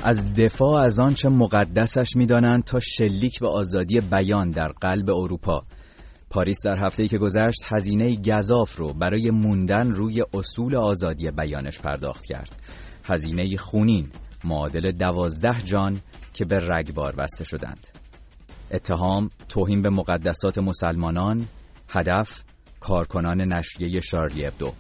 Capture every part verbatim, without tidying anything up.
از دفاع از آنچه مقدسش می‌دانند تا شلیک به آزادی بیان در قلب اروپا. پاریس در هفته‌ای که گذشت هزینه گزاف رو برای موندن روی اصول آزادی بیانش پرداخت کرد. هزینه خونین معادل دوازده جان که به رگبار بسته شدند. اتهام توهین به مقدسات مسلمانان، هدف کارکنان نشریه شارلی ابدو.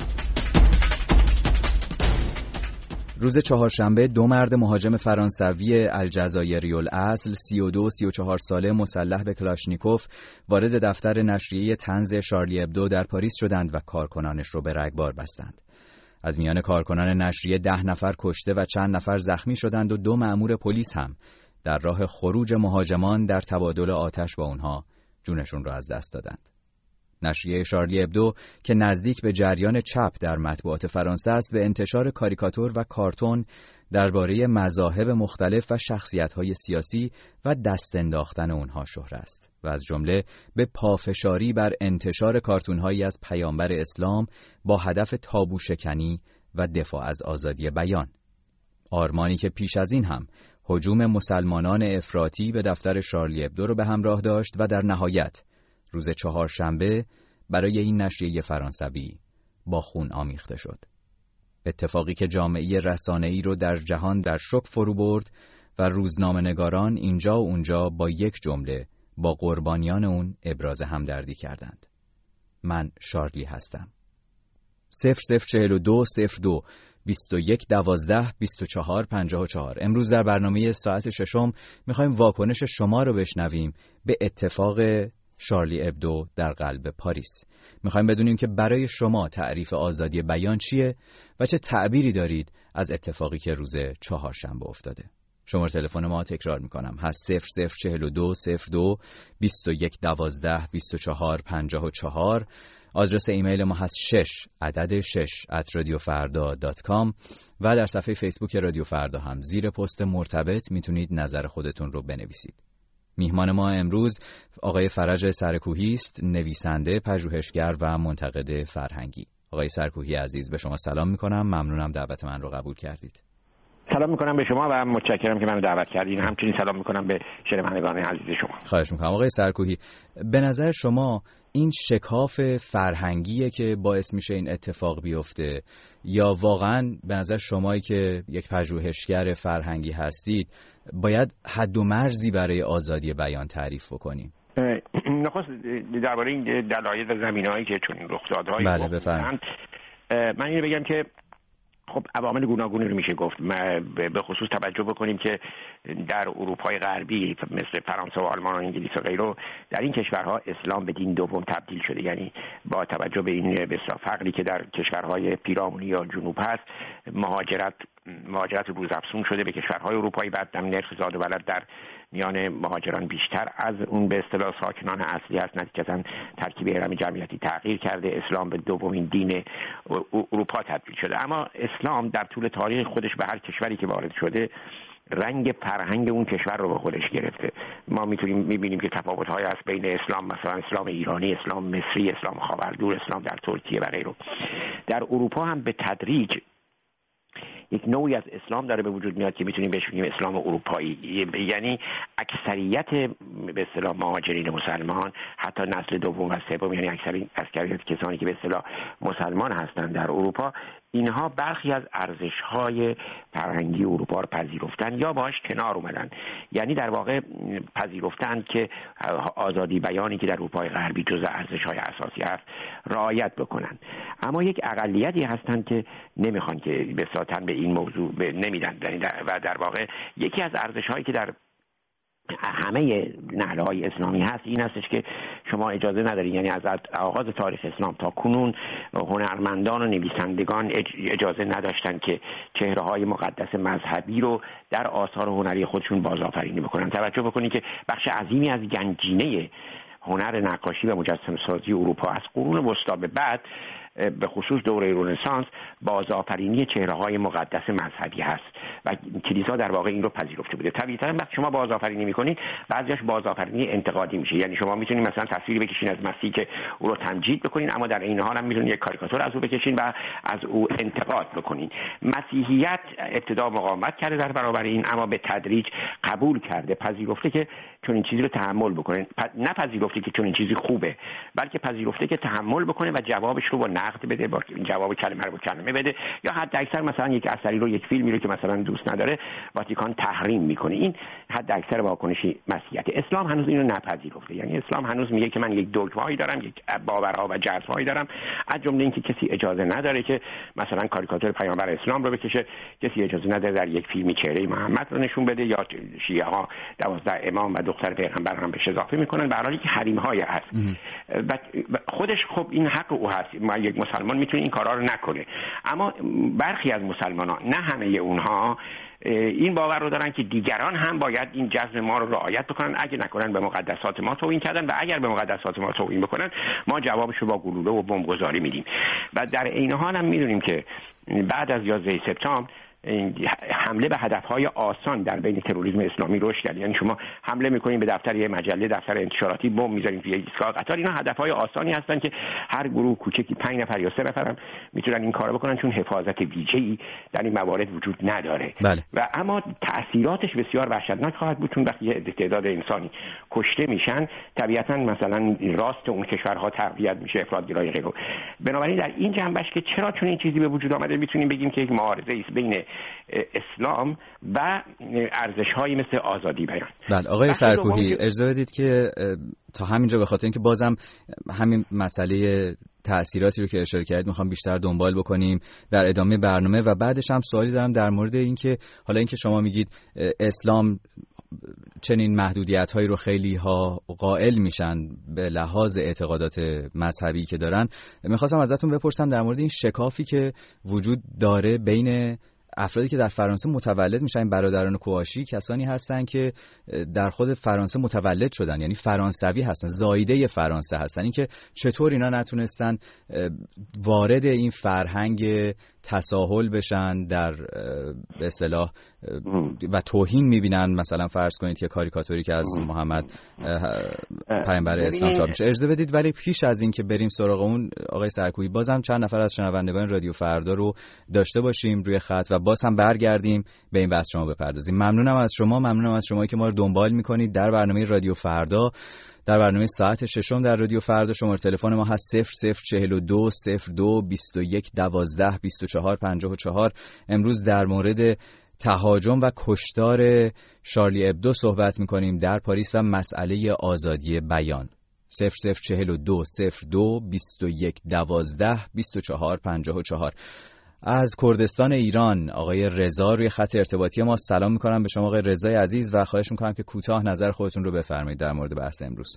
روز چهارشنبه دو مرد مهاجم فرانسوی الجزایری الاصل سی و دو سی و چهار ساله مسلح به کلاشنیکوف وارد دفتر نشریه طنز شارلی ابدو در پاریس شدند و کارکنانش رو به رگبار بستند. از میان کارکنان نشریه ده نفر کشته و چند نفر زخمی شدند و دو مأمور پلیس هم در راه خروج مهاجمان در تبادل آتش با اونها جونشون رو از دست دادند. نشریه شارلی ابدو که نزدیک به جریان چپ در مطبوعات فرانسه است، به انتشار کاریکاتور و کارتون درباره مذاهب مختلف و شخصیت‌های سیاسی و دست انداختن اونها شهره است و از جمله به پافشاری بر انتشار کارتون‌هایی از پیامبر اسلام با هدف تابو شکنی و دفاع از آزادی بیان. آرمانی که پیش از این هم هجوم مسلمانان افراطی به دفتر شارلی ابدو رو به همراه داشت و در نهایت روز چهارشنبه برای این نشریه فرانسوی با خون آمیخته شد. اتفاقی که جامعه رسانه‌ای رو در جهان در شوک فرو برد و روزنامه‌نگاران اینجا و اونجا با یک جمله با قربانیان اون ابراز همدردی کردند. من شارلی هستم. صفر صفر چهل و دو صفر دو بیست و یک دوازده بیست و چهار پنجاه و چهار. امروز در برنامه ساعت ششم میخوایم واکنش شما رو بشنویم به اتفاق شارلی ابدو در قلب پاریس. میخوایم بدونیم که برای شما تعریف آزادی بیان چیه و چه تعبیری دارید از اتفاقی که روز چهارشنبه افتاده. شماره تلفن ما تکرار میکنم هست صفر صفر چهل و دو صفر دو بیست و یک دوازده بیست و چهار پنجاه و چهار. آدرس ایمیل ما هست شش عدد شش ات رادیو فردا دات کام و در صفحه فیسبوک رادیو فردا هم زیر پست مرتبط میتونید نظر خودتون رو بنویسید. میهمان ما امروز آقای فرج سرکوهی است، نویسنده، پژوهشگر و منتقد فرهنگی. آقای سرکوهی عزیز، به شما سلام میکنم. ممنونم دعوت من رو قبول کردید. سلام میکنم به شما و متشکرم که منو دعوت کردین. همچنین سلام میکنم به شنوندگان عزیز شما. خواهش میکنم. آقای سرکوهی، به نظر شما این شکاف فرهنگیه که باعث میشه این اتفاق بیفته یا واقعا به نظر شمایی که یک پژوهشگر فرهنگی هستید باید حد و مرزی برای آزادی بیان تعریف بکنیم؟ نخست درباره این دلایل و زمینه‌هایی که چون رخدادهای بله بفرمایید. من اینو بگم که خب عوامل گوناگونی رو میشه گفت. به خصوص توجه بکنیم که در اروپای غربی مثل فرانسه و آلمان و انگلیس و غیره در این کشورها اسلام به دین دوم تبدیل شده. یعنی با توجه به این بسیار فقری که در کشورهای پیرامونی یا جنوب هست، مهاجرت مهاجرت روزافزون شده به کشورهای اروپایی. بعد هم نرخ زاد و ولد در میان مهاجران بیشتر از اون به اصطلاح ساکنان اصلی هست. نتیجتاً ترکیب هرم جمعیتی تغییر کرده، اسلام به دومین دین اروپا تبدیل شده. اما اسلام در طول تاریخ خودش به هر کشوری که وارد شده رنگ فرهنگ اون کشور رو به خودش گرفته. ما میتونیم میبینیم که تفاوت‌های هست بین اسلام، مثلا اسلام ایرانی، اسلام مصری، اسلام خاوردور، اسلام در ترکیه و غیره. در اروپا هم به تدریج یک نوعی از اسلام داره به وجود میاد که میتونیم بهش بگیم اسلام اروپایی. یعنی اکثریت به اصطلاح مهاجرین مسلمان، حتی نسل دوم و سوم، یعنی اکثریت کسانی که به اصطلاح مسلمان هستند در اروپا، اینها برخی از ارزش‌های فرهنگی اروپا رو پذیرفتن یا باهاش کنار اومدن. یعنی در واقع پذیرفتن که آزادی بیانی که در اروپای غربی جزء ارزش‌های اساسی است رعایت بکنن. اما یک اقلیتی هستند که نمیخوان که بساطن به این موضوع نمیدن و در واقع یکی از ارزش‌هایی که در همه نهل‌های اسلامی هست این هستش که شما اجازه ندارید، یعنی از آغاز تاریخ اسلام تا کنون هنرمندان و نویسندگان اجازه نداشتن که چهره‌های مقدس مذهبی رو در آثار هنری خودشون بازآفرینی بکنن. توجه بکنید که بخش عظیمی از گنجینه هنر نقاشی و مجسمه‌سازی اروپا از قرون وسطا به بعد به خصوص دوره رنسانس بازآفرینی چهره‌های مقدس مذهبی هست و کلیسا در واقع این رو پذیرفته بوده. طبیعتاً وقتی شما بازآفرینی می‌کنید بعضیش بازآفرینی انتقادی میشه، یعنی شما می‌تونید مثلا تصویری بکشین از مسیح که او رو تمجید بکنین، اما در این حال هم می‌تونید یک کاریکاتور از او بکشین و از او انتقاد بکنین. مسیحیت ابتدا مقاومت کرده در برابر این، اما به تدریج قبول کرده، پذیرفته که چون این چیزی رو تحمل بکنه، نه پذیرفته که چون این چیزی خوبه، بلکه پذیرفته که تحمل بکنه و جوابش رو با نقد بده، با جواب کلمه رو با کلمه بده، یا حد اکثر مثلا یک اثری رو، یک فیلمی رو که مثلا دوست نداره واتیکان تحریم میکنه. این حد اکثر واکنشی مسیحیت. اسلام هنوز اینو نپذیرفته، یعنی اسلام هنوز میگه که من یک دوگمایی دارم، یک باورها و جزمایی دارم، از جمله اینکه کسی اجازه نداره که مثلا کاریکاتور پیامبر اسلام رو بکشه، کسی اجازه نداره در یک فیلمی چهره محمد رو نشون بده، یا شیعه ها دوازده امام و دختر پیغمبر هم بهش اضافه میکنن، به هر حالی که حریم های هست و خودش خب این حق او هست، ما یک مسلمان میتونه این کارا رو نکنه، اما برخی از مسلمانان، نه همه اونها، این باور رو دارن که دیگران هم باید این جذب ما رو رعایت بکنن، اگه نکنن به مقدسات ما توهین کردن و اگر به مقدسات ما توهین بکنن ما جوابش رو با گلوله و بمبگذاری میدیم. و در این حال هم میدونیم که بعد از یازده سپتامبر حمله به هدفهای آسان در بین تروریسم اسلامی رشد کرد. یعنی شما حمله میکنین به دفتر یه مجله، دفتر انتشاراتی، بمب میذارین توی ایستگاه قطار، اینا هدفهای آسانی هستن که هر گروه کوچکی پنج نفر یا سه نفر هم میتونن این کارو بکنن، چون حفاظت ویژه‌ای در این موارد وجود نداره. بله. و اما تأثیراتش بسیار وحشتناک خواهد بود، چون وقتی تعداد انسانی کشته میشن طبیعتاً مثلا راست اون کشورها تقویت میشه، افراط‌گرایی غیره. بنابراین در این جنبش که چرا چون این چیزی به وجود آمده، میتونیم بگیم که یک معارضه است بین اسلام و ارزش‌هایی مثل آزادی بیان. بله آقای سرکوهی، اجازه بدید که تا همینجا به خاطر اینکه بازم همین مسئله تأثیراتی رو که اشاره کردید میخوام بیشتر دنبال بکنیم در ادامه برنامه، و بعدش هم سوالی دارم در مورد اینکه حالا اینکه شما میگید اسلام چنین محدودیت‌هایی رو خیلی ها قائل میشن به لحاظ اعتقادات مذهبی که دارن، میخواستم ازتون بپرسم در مورد این شکافی که وجود داره بین افرادی که در فرانسه متولد میشن، برادران کواشی، کسانی هستن که در خود فرانسه متولد شدن، یعنی فرانسوی هستن، زایده فرانسه هستن، این که چطور اینا نتونستن وارد این فرهنگ تساهل بشن در به اصطلاح و توهین میبینن، مثلا فرض کنید که کاریکاتوری که از محمد پیامبر اسلام چاپ میشه. اجازه بدید ولی پیش از این که بریم سراغ اون آقای سرکویی، بازم چند نفر از شنوندگان رادیو فردا رو داشته باشیم روی خط و باز هم برگردیم به این بحث شما بپردازیم. ممنونم از شما، ممنونم از شما که ما رو دنبال میکنید در برنامه رادیو فردا، در برنامه ساعت ششم در رادیو فردا. شماره تلفن ما هست صفر صفر چهل و دو صفر دو بیست و یک دوازده بیست و چهار پنجاه و چهار. امروز در مورد تهاجم و کشتار شارلی ابدو صحبت میکنیم در پاریس و مسئله آزادی بیان. صفر صفر چهل و دو صفر دو بیست و یک دوازده بیست و چهار پنجاه و چهار. از کردستان ایران آقای رضا روی خط ارتباطی ما. سلام میکنم به شما آقای رضای عزیز و خواهش میکنم که کوتاه نظر خودتون رو بفرمایید در مورد بحث امروز.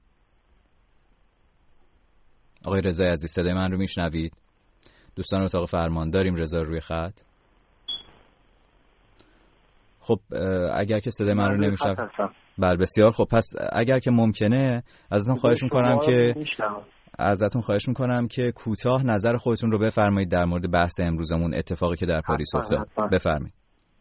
آقای رضای عزیز صدای من رو میشنوید؟ دوستان اتاق فرمان داریم رضا روی خط؟ خب اگر که صدای من رو نمیشنوید، بله بسیار خب، پس اگر که ممکنه ازتون خواهش میکنم که ازتون خواهش میکنم که کوتاه نظر خودتون رو بفرمایید در مورد بحث امروزمون، اتفاقی که در پاریس افتاد. بفرمایید.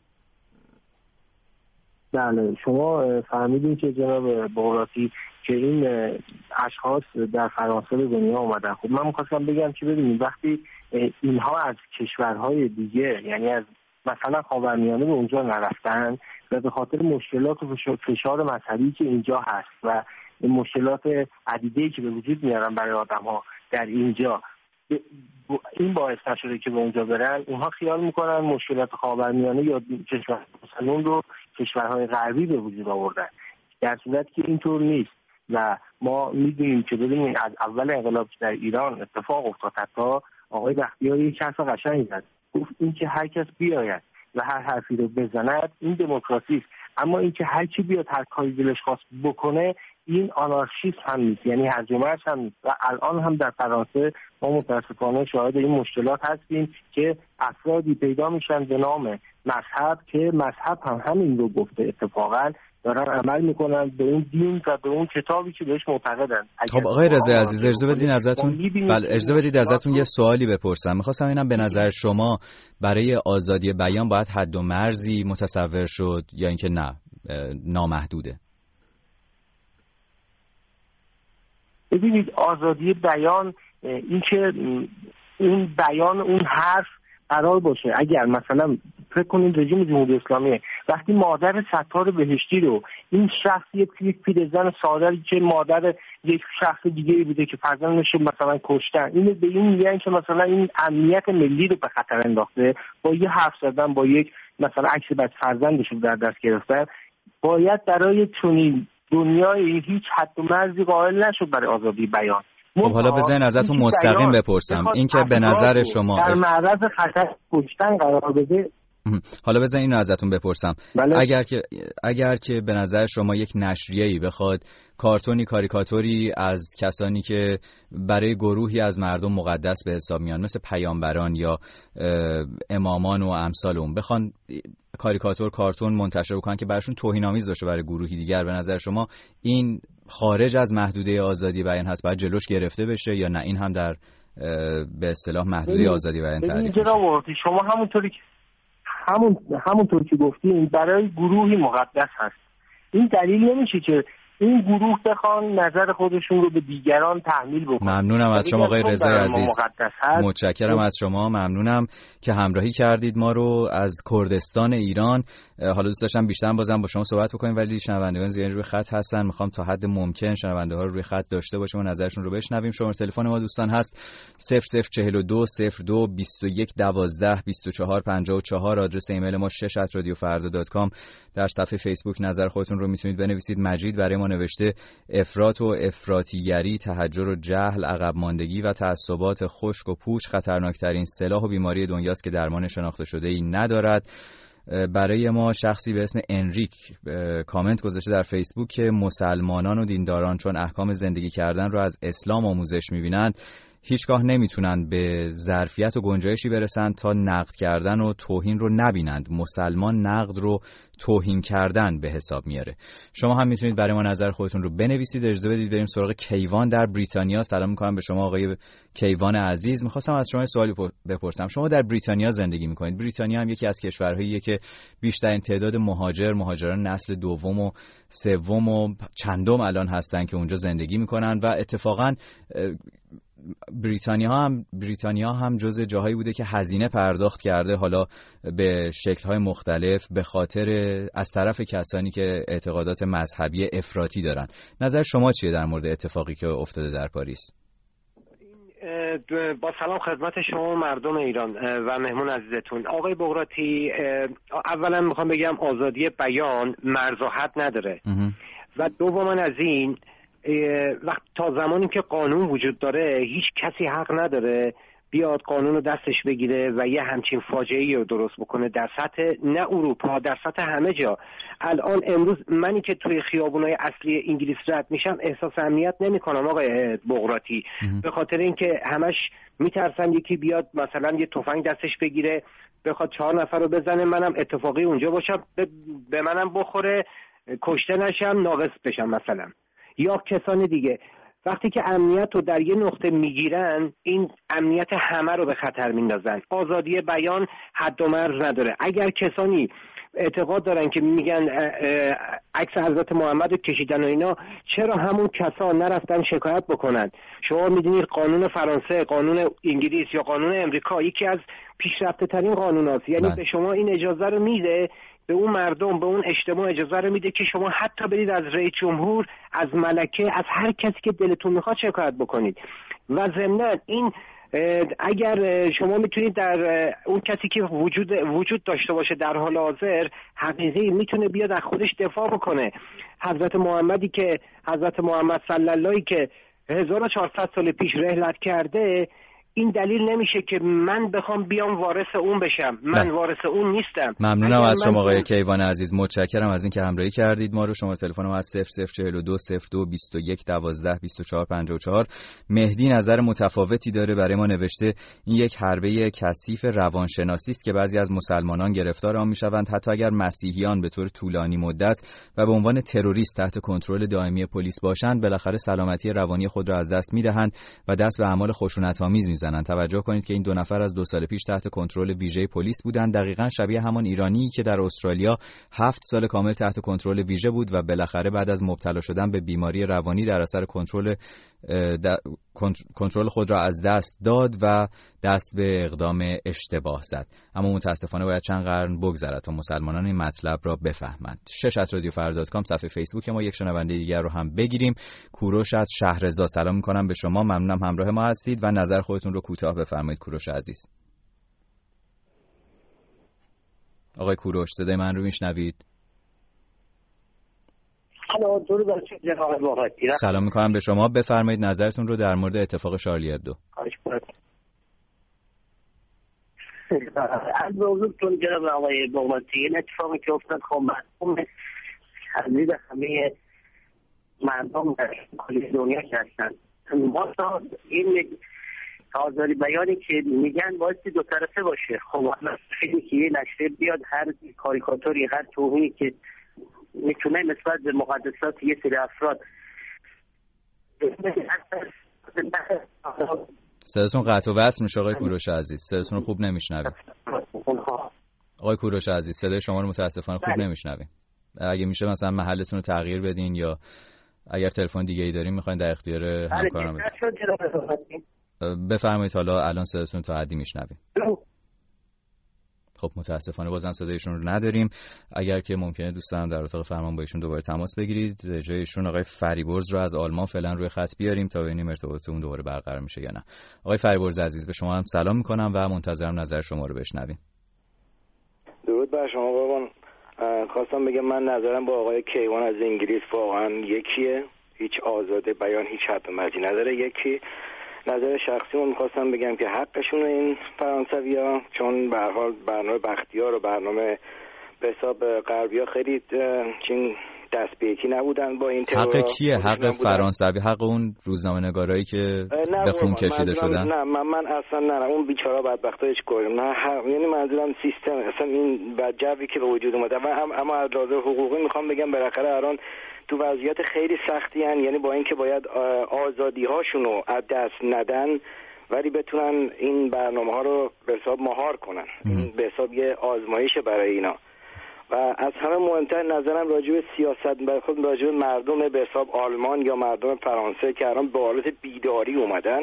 بله شما فهمیدین که جناب باقراتی که این اشخاص در فرانسه به دنیا آمدن. خب من می‌خواستم بگم که ببینید وقتی اینها از کشورهای دیگه، یعنی از مثلا خاورمیانه به اونجا نرفتن و به خاطر مشکلات و فشار مذهبی که اینجا هست و مشکلات عدیده‌ای که به وجود میارن برای آدم‌ها در اینجا، این باعث نشده که به اونجا برن، اونها خیال میکنن مشکلات خاورمیانه یا کشورهای مسلمان رو کشورهای غربی به وجود آوردن، در صورتی که اینطور نیست. و ما میدونیم که ببینید از اول انقلاب در ایران اتفاق افتاد، حتی آقای بختیاری یک حرف قشنگ زد، گفت این که هر کس بیاید و هر حرفی رو بزند این دموکراسی است، اما این که هر کی بیاد هر کاری دلش خواست بکنه این آنارشیسم هم نیست، یعنی هرج و مرج هم نیست. و الان هم در فرانسه ما متاسفانه شاهد این مشکلات هستیم که افرادی پیدا میشن به نام مذهب که مذهب هم همین رو گفته اتفاقا دارن عمل میکنن به اون دین و به اون کتابی که بهش معتقدن. خب آقای رضایی عزیز اجازه بدید ازتون بله اجازه بدید ازتون یه سوالی بپرسم. می‌خواستم اینم به نظر شما برای آزادی بیان باید حد و مرزی متصور شد یا اینکه نه نامحدوده؟ ببینید آزادی بیان این که اون بیان اون حرف قرار باشه، اگر مثلا فکر کنید رژیم جمهوری اسلامی وقتی مادر ستار بهشتی رو این شخص یک پیرزن ساده‌ای که مادر یک شخص دیگه بوده که فرزندش رو مثلا کشتن، اینو به این میگن که مثلا این امنیت ملی رو به خطر انداخته، با یه حرف زدن با یک مثلا عکس بعد فرزندش رو در دست گرفتن، باید برای چنین دنیای هیچ حد و مرزی قائل نشد برای آزادی بیان. خب حالا بذارین ازتون مستقیم بپرسم، این که به نظر شما در معرض خطر کشتن قرار بده. حالا بذارین اینو ازتون بپرسم، بله. اگر که اگر که به نظر شما یک نشریه‌ای بخواد کارتونی کاریکاتوری از کسانی که برای گروهی از مردم مقدس به حساب میان مثل پیامبران یا امامان و امثال اون بخوان کاریکاتور کارتون منتشر بکنن که براشون توهین‌آمیز باشه برای گروهی دیگر، به نظر شما این خارج از محدوده آزادی بیان هست، باید جلوش گرفته بشه یا نه این هم در به اصطلاح محدوده آزادی بیان تعریف میشه؟ شما همونطوری که همون همونطور که گفتین برای گروهی مقدس هست، این دلیل نمیشه که این گروه بخوان نظر خودشون رو به دیگران تحمیل بکنن. ممنونم از شما آقای رضایی عزیز، متشکرم از شما، ممنونم که همراهی کردید ما رو از کردستان ایران. حالا دوست داشتم بیشتر بازم با شما صحبت بکنیم ولی شنوندگان زیادی روی خط هستن، میخوام تا حد ممکن شنونده ها رو روی خط داشته باشیم و نظرشون رو بشنویم. شماره تلفن ما دوستان هست صفر صفر چهل و دو صفر دو بیست و یک دوازده بیست و چهار پنجاه و چهار. آدرس ایمیل ما شش ات رادیو فردا دات کام. در صفحه فیسبوک نظر خودتون رو میتونید بنویسید. مجید برای ما نوشته افراط و افراطیگری، تحجر و جهل، عقب ماندگی و تعصبات خشک و پوچ خطرناکترین سلاح و بیماری دنیاست که درمان شناخته شده ای ندارد. برای ما شخصی به اسم انریک کامنت گذاشته در فیسبوک که مسلمانان و دینداران چون احکام زندگی کردن رو از اسلام آموزش می‌بینند هیچگاه نمیتونن به ظرفیت و گنجایشی برسند تا نقد کردن و توهین رو نبینند. مسلمان نقد رو توهین کردن به حساب میاره. شما هم میتونید برای ما نظر خودتون رو بنویسید. اجازه بدید بریم سراغ کیوان در بریتانیا. سلام میکنم به شما آقای کیوان عزیز. میخواستم از شما سوالی بپرسم. شما در بریتانیا زندگی میکنید. بریتانیا هم یکی از کشورهاییه که بیشترین تعداد مهاجر، مهاجران نسل دوم و سوم و چندم الان هستن که اونجا زندگی میکنن و اتفاقاً بریتانیا هم بریتانیا هم جزء جاهایی بوده که هزینه پرداخت کرده، حالا به شکل‌های مختلف به خاطر از طرف کسانی که اعتقادات مذهبی افراطی دارن. نظر شما چیه در مورد اتفاقی که افتاده در پاریس؟ با سلام خدمت شما مردم ایران و مهمون عزیزتون. آقای بغراتی، اولا میخوام بگم آزادی بیان مرز و حد نداره و دوما از این وقت تا زمانی که قانون وجود داره هیچ کسی حق نداره بیاد قانون رو دستش بگیره و یه همچین فاجعه‌ای رو درست بکنه در سطح نه اروپا، در سطح همه جا. الان امروز منی که توی خیابونای اصلی انگلیس رد میشم احساس امنیت نمی‌کنم آقای بغراتی، به خاطر اینکه همش میترسن یکی بیاد مثلا یه تفنگ دستش بگیره بخواد چهار نفر رو بزنه، منم اتفاقی اونجا باشم به منم بخوره، کشته نشم، ناقص بشم مثلا، یا کسان دیگه. وقتی که امنیت رو در یه نقطه میگیرن این امنیت همه رو به خطر میندازن. آزادی بیان حد و مرز نداره. اگر کسانی اعتقاد دارن که میگن عکس حضرت محمد رو کشیدن و اینا، چرا همون کسا نرفتن شکایت بکنن؟ شما میدونید قانون فرانسه، قانون انگلیس یا قانون امریکا یکی از پیشرفته ترین قانون هاست، یعنی به شما این اجازه رو میده، به اون مردم، به اون اجتماع اجازه رو میده که شما حتی برید از رئیس جمهور، از ملکه، از هر کسی که دلتون میخواد شکایت بکنید. و ضمناً این اگر شما میتونید در اون کسی که وجود وجود داشته باشه در حال حاضر حقیقی میتونه بیاد از خودش دفاع بکنه. حضرت محمدی که حضرت محمد صلی الله علیه که هزار و چهارصد سال پیش رحلت کرده، این دلیل نمیشه که من بخوام بیام وارث اون بشم. من نه. وارث اون نیستم. ممنونم از شما آقای کیوان عزیز، متشکرم از اینکه همراهی کردید ما رو. شما تلفن ما از صفر صفر چهل و دو صفر دو بیست و یک دوازده بیست و چهار پنجاه و چهار. مهدی نظر متفاوتی داره، برای ما نوشته این یک حربه کثیف روانشناسی است که بعضی از مسلمانان گرفتار آن میشوند، حتی اگر مسیحیان به طور طولانی مدت و به عنوان تروریست تحت کنترل دائمی پلیس باشند، بالاخره سلامتی روانی خود را از دست میدهند و دست به اعمال خشونت‌آمیز میزنند. توجه کنید که این دو نفر از دو سال پیش تحت کنترل ویژه پلیس بودند، دقیقاً شبیه همان ایرانی که در استرالیا هفت سال کامل تحت کنترل ویژه بود و بالاخره بعد از مبتلا شدن به بیماری روانی در اثر کنترل کنترل خود را از دست داد و دست به اقدام اشتباه زد. اما متاسفانه باید چند قرن بگذرد تا مسلمانان این مطلب را بفهمند. شش ات رادیو فردا دات کام صفحه فیسبوک ما. یک شنونده دیگر رو هم بگیریم. کوروش از شهرزا، سلام می‌کنم به شما، ممنونم همراه ما هستید و نظر خودتون رو کوتاه بفرمایید کوروش عزیز. آقای کوروش صدای من رو میشنوید؟ سلام میکنم به شما، بفرمایید نظرتون رو در مورد اتفاق شارلی ابدو. از موضوعتون جناب آقای بغراتی، این اتفاقی که افتاد خب مردم تقلید همه مردم در کل دنیا که هستن. ما تا این آزادی بیانی که میگن باید دو طرفه باشه. خب حالا خیلی که یه نشریه بیاد هر کاریکاتوری، هر توهینی که میتونه نسبت به مقدسات یه سری افراد. صداتون قطع و وصل میشه آقای کوروش عزیز، صداتون خوب نمیشنویم. آقای کوروش عزیز صدای شما رو متاسفانه خوب نمیشنویم. اگه میشه مثلا محلتون رو تغییر بدین یا اگر تلفن دیگه ای دارین میخواین در اختیار همکارم بذارین. بفرمایید حالا الان صداتون تا حدی میشنویم. خب متاسفانه بازم صدایشون رو نداریم. اگر که ممکنه دوستان در اتاق فرمان با ایشون دوباره تماس بگیرید، جای ایشون آقای فریبرز رو از آلمان فعلا روی خط بیاریم تا ببینیم ارتباط اون دوباره برقرار میشه یا نه. آقای فریبرز عزیز به شما هم سلام میکنم و منتظرم نظر شما رو بشنویم. درود بر شما قربان. خواستم بگم من نظرم با آقای کیوان از انگلیس واقعا یکیه، هیچ آزاده بیان هیچ حد و مرزی نداره. یکی نظر شخصی من میخواستم بگم که حقشون این فرانسوی‌ها، چون به هر حال برنامه بختیار و برنامه به حساب غربی‌ها خیلی چین دست به یکی نبودن با این ترور. حق کیه؟ حق فرانسوی؟ حق اون روزنامه‌نگارایی که به خون کشیده شدن؟ نه من, من اصلا نه, نه اون بیچاره‌ها بدبخت‌ها هیچ کاری نه حق... یعنی منظورم سیستم اصلا این بدجوری که به وجود اومده. و اما از لحاظ حقوقی میخوام بگم بالاخره الان تو وضعیت خیلی سختی هن، یعنی با اینکه باید آزادی هاشون رو از دست ندن ولی بتونن این برنامه ها رو به حساب مهار کنن. این به حساب یه آزمایش برای اینا. و از همه مهمتر نظرم راجع به سیاست برای خود راجع به مردم به حساب آلمان یا مردم فرانسه که الان به حالت بیداری اومدن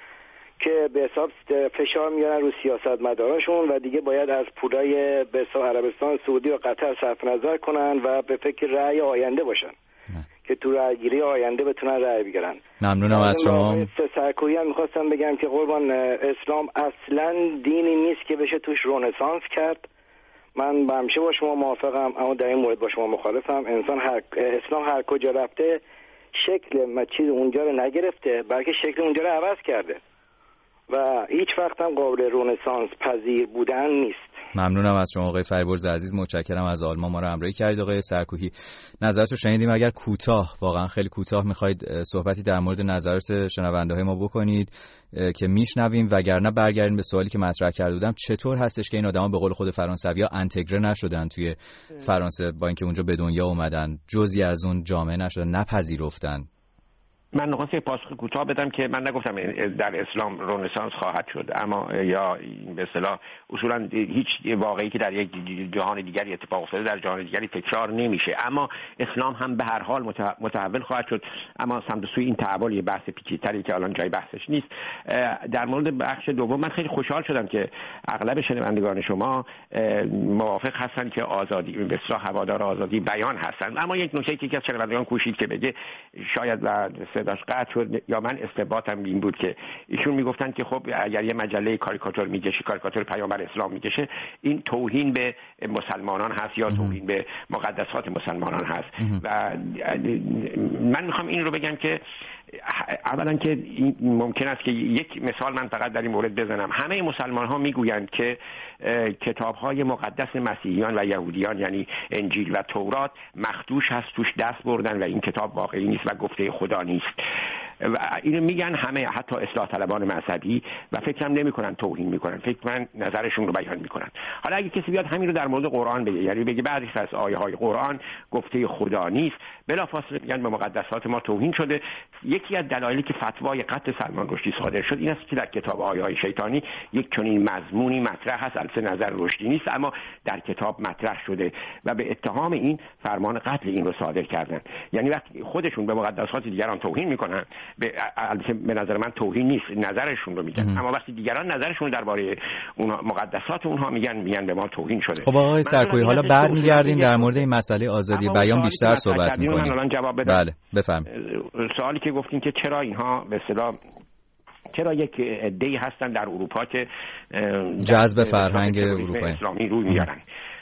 که به حساب فشار میارن رو سیاستمداراشون و دیگه باید از پولای به حساب عربستان سعودی و قطر صرف نظر کنن و به فکر رأی آینده باشن نه. که تو رأیگیری آینده بتونن رأی بگیرن. ممنونم از شما. سرکویی هم میخواستم بگم که قربان اسلام اصلا دینی نیست که بشه توش رنسانس کرد. من با همیشه با شما موافقم اما در این مورد با شما مخالفم. انسان هر اسلام هر کجا رفته شکل چیز اونجا رو نگرفته بلکه شکل اونجا رو عوض کرده و هیچ وقت هم قابل رنسانس پذیر بودن نیست. ممنونم از شما آقای فریبرز عزیز، متشکرم از آلمان ما رو همراهی کردید. آقای سرکوهی نظرتو شنیدیم، اگر کوتاه واقعا خیلی کوتاه میخواید صحبتی در مورد نظرات شنونده‌های ما بکنید که میشنویم، وگرنه برگردیم به سوالی که مطرح کرده بودم. چطور هستش که این آدما به قول خود فرانسوی‌ها انتگره نشدن توی فرانسه با اینکه اونجا به دنیا اومدن، جزئی از اون جامعه نشدن، نپذیرفتن؟ من نخواست پاسخ کوتاه بدم که من نگفتم در اسلام رنسانس خواهد شد، اما یا به اصطلاح اصولا هیچ واقعی که در یک جهان دیگری اتفاق افتاده در جهان دیگری تکرار نمیشه، اما اسلام هم به هر حال متحول خواهد شد. اما سمت سوی این تحول یه بحث پیچیده‌تری که الان جای بحثش نیست. در مورد بخش دوم من خیلی خوشحال شدم که اغلب شنوندگان شما موافق هستن که آزادی به اصطلاح هوادار آزادی بیان هستن. اما یک نکته که از شنوندگان کوشید که بگه شاید و صداش قطع شد یا من استنباطم این بود که ایشون میگفتن که خب اگر یه مجله کاریکاتور میکشه، کاریکاتور پیامبر اسلام میکشه، این توهین به مسلمانان هست یا توهین به مقدسات مسلمانان هست. و من میخوام این رو بگم که اولا که این ممکن است که یک مثال من فقط در این مورد بزنم. همه مسلمان ها میگویند که کتاب های مقدس مسیحیان و یهودیان یعنی انجیل و تورات مخدوش هست، توش دست بردن و این کتاب واقعی نیست و گفته خدا نیست. و اینو میگن همه، حتی اصلاح طلبان مذهبی، و فکر هم نمیکنن توهین میکنن، فکر من نظرشون رو بیان میکنن. حالا اگه کسی بیاد همین رو در مورد قرآن بگه، یعنی بگه بعضی از آیه های قرآن گفته خدا نیست، بلافاصله میگن به مقدسات ما توهین شده. یکی از دلایلی که فتوای قتل سلمان رشدی صادر شد این است که در کتاب آیه های شیطانی یک چنین مضمونی مطرح هست، البته نظر رشدی نیست اما در کتاب مطرح شده و به اتهام این فرمان قتل این رو صادر کردن. یعنی وقتی خودشون به مقدسات دیگران توهین میکنن، به البته به نظر من توهین نیست، نظرشون رو میگن، اما وقتی دیگران نظرشون درباره اون مقدسات اونها میگن میگن به ما توهین شده. خب آقای سرکویی، حالا برمیگردیم در مورد این مسئله آزادی بیان بیشتر صحبت می‌کنیم. من الان جواب بدم. بله بفرمایید. سوالی که گفتین که چرا اینها به اصطلاح چرا یک عده‌ای هستن در اروپا که جذب فرهنگ اروپایی اسلامی روی میارن.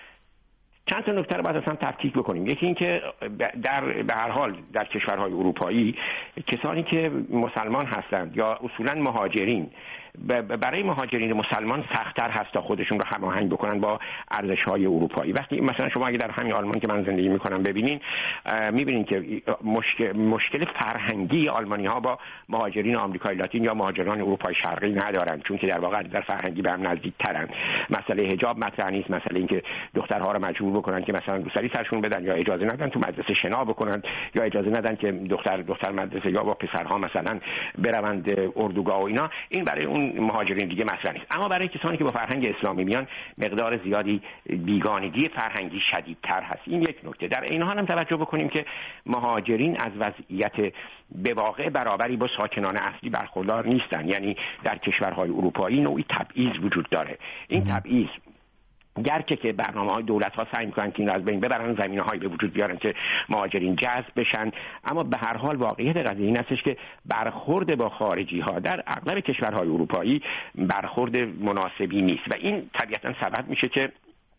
چند تا نکته رو باید اصلا تفکیک بکنیم. یکی این که در به هر حال در کشورهای اروپایی کسانی که مسلمان هستند یا اصولا مهاجرین، برای مهاجرین مسلمان سخت‌تر هست تا خودشون رو هماهنگ بکنن با ارزش‌های اروپایی. وقتی مثلا شما اگه در همین آلمان که من زندگی می‌کنم ببینین، می‌بینین که مشکل مشکل فرهنگی آلمانی‌ها با مهاجرین آمریکای لاتین یا مهاجران اروپای شرقی ندارن، چون که در واقع در فرهنگی به هم نزدیک‌ترن. مسئله حجاب مطرح نیست، مسئله این که دخترها رو مجبور بکنن که مثلا روسری سرشون بدن یا اجازه ندن تو مدرسه شنا بکنن یا اجازه ندن که دختر دختر مدرسه یا با پسرها مثلا بروند اردوگاه و اینا، این برای اون مهاجرین دیگه مطرح نیست. اما برای کسانی که با فرهنگ اسلامی میان مقدار زیادی بیگانگی فرهنگی شدیدتر هست. این یک نکته. در این حال هم توجه بکنیم که مهاجرین از وضعیت به واقع برابری با ساکنان اصلی برخوردار نیستن. یعنی در کشورهای اروپایی نوعی تبعیض وجود داره. این تبعیض گرچه که برنامه‌های دولت‌ها سعی می‌کنن که این از بین ببرن، زمینه‌هایی به وجود بیارن که مهاجرین جذب بشن، اما به هر حال واقعیت قضیه این هستش که برخورد با خارجی‌ها در اغلب کشورهای اروپایی برخورد مناسبی نیست و این طبیعتاً سبب میشه که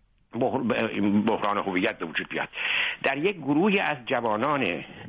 بحران هویت به وجود بیاد. در یک گروهی از جوانان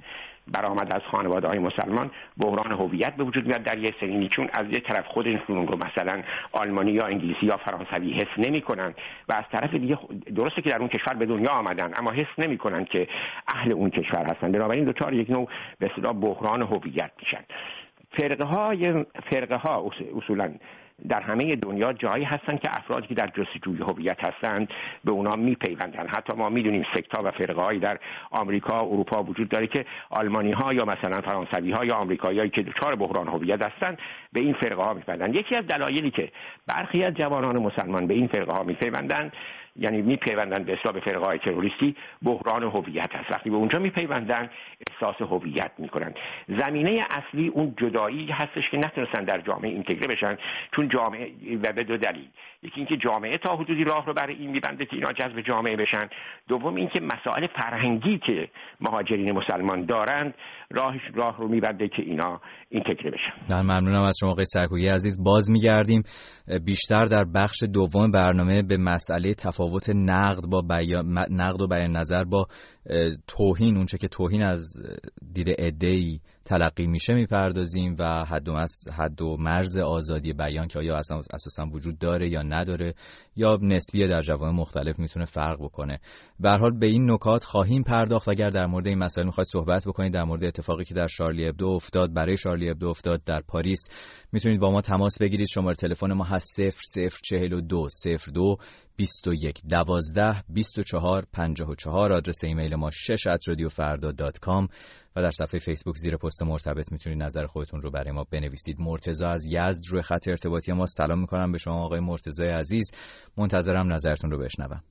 برآمد از خانواده‌های مسلمان بحران هویت به وجود میاد در یه سنینی، چون از یه طرف خودشون رو مثلا آلمانی یا انگلیسی یا فرانسوی حس نمی‌کنن و از طرف دیگه درسته که در اون کشور به دنیا آمدن اما حس نمی‌کنن که اهل اون کشور هستن، بنابراین دوچار یک نوع به اصطلاح بحران هویت میشن. فرقه‌های فرقه‌ها اصولاً در همه دنیا جایی هستن که افرادی که در جستجوی هویت هستند به اونا میپیوندن. حتی ما میدونیم سکت‌ها و فرقه‌هایی در آمریکا و اروپا وجود داره که آلمانی‌ها یا مثلا فرانسوی‌ها یا آمریکایی‌هایی که دچار بحران هویت هستند به این فرقه‌ها میپیوندن. یکی از دلایلی که برخی از جوانان مسلمان به این فرقه‌ها میپیوندن، یعنی میپیوندن به اصطلاح فرقه‌های تروریستی، بحران هویت است. وقتی به اونجا میپیوندن احساس هویت میکنن. زمینه اصلی اون جدایی هستش که نتونستن در جامعه اینتگره بشن، چون جامعه و به دو دلیل: یکی اینکه جامعه تا حدودی راه رو برای این میبنده که اینا جذب جامعه بشن، دوم اینکه مسائل فرهنگی که مهاجرین مسلمان دارند راهش راه رو میبنده که اینا اینتگره بشن. من ممنونم از شما آقای سرکویی عزیز. باز میگردیم بیشتر در بخش دوم برنامه به مسئله تفاوت نقد با بیان نقد و بیان نظر با توهین، اونچه که توهین از دید عده‌ای تلقی میشه میپردازیم و حد و حد و مرز آزادی بیان که آیا اصلا اساسا وجود داره یا نداره یا نسبیه، در جوامع مختلف میتونه فرق بکنه. به هر حال به این نکات خواهیم پرداخت. اگر در مورد این مسائل میخواید صحبت بکنید، در مورد اتفاقی که در شارلی ابدو افتاد، برای شارلی ابدو افتاد در پاریس، میتونید با ما تماس بگیرید. شماره تلفن ما هست صفر صفر چهل و دو صفر دو بیست و یک دوازده بیست و چهار پنجاه و چهار. آدرس ایمیل ما شش ات رادیو فردا دات کام و در صفحه فیسبوک زیر پست مرتبط میتونید نظر خودتون رو برای ما بنویسید. مرتضی از یزد روی خط ارتباطی ما. سلام میکنم به شما آقای مرتضی عزیز، منتظرم نظرتون رو بشنوم.